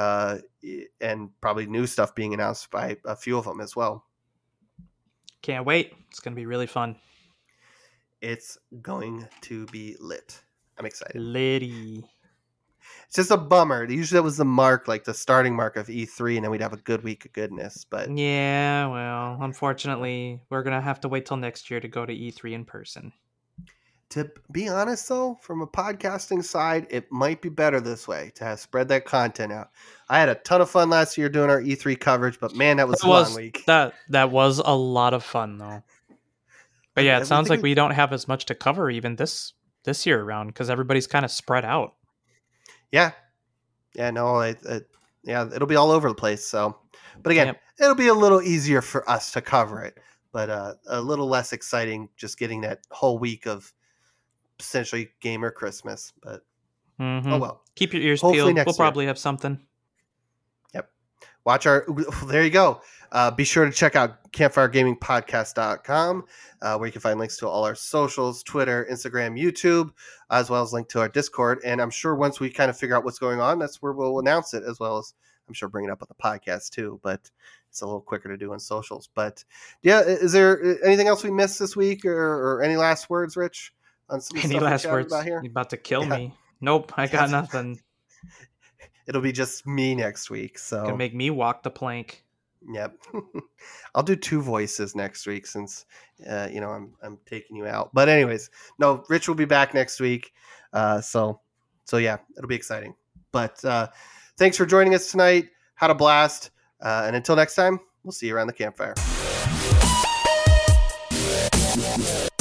and probably new stuff being announced by a few of them as well. Can't wait! It's going to be really fun. It's going to be lit. I'm excited. Litty. It's just a bummer. Usually that was the mark, like the starting mark of E3, and then we'd have a good week of goodness. But yeah, well, unfortunately, we're going to have to wait till next year to go to E3 in person. To be honest, though, from a podcasting side, it might be better this way to spread that content out. I had a ton of fun last year doing our E3 coverage, but man, that was a long week. That was a lot of fun, though. But yeah, it sounds like we don't have as much to cover even this year around because everybody's kind of spread out. Yeah, no, it'll be all over the place. So, but again, It'll be a little easier for us to cover it, but a little less exciting just getting that whole week of essentially gamer Christmas. But oh well, keep your ears peeled. We'll probably have something. Yep. Watch there you go. Be sure to check out campfiregamingpodcast.com, where you can find links to all our socials, Twitter, Instagram, YouTube, as well as link to our Discord. And I'm sure once we kind of figure out what's going on, that's where we'll announce it, as well as I'm sure bring it up on the podcast too. But it's a little quicker to do on socials. But yeah, is there anything else we missed this week, or any last words, Rich? On some any last words about here? You're about to kill me. Nope, I got nothing. It'll be just me next week. So gonna make me walk the plank. Yep. I'll do 2 voices next week since I'm taking you out. But anyways, no, Rich will be back next week. So So yeah, it'll be exciting. But thanks for joining us tonight. Had a blast. And until next time, we'll see you around the campfire.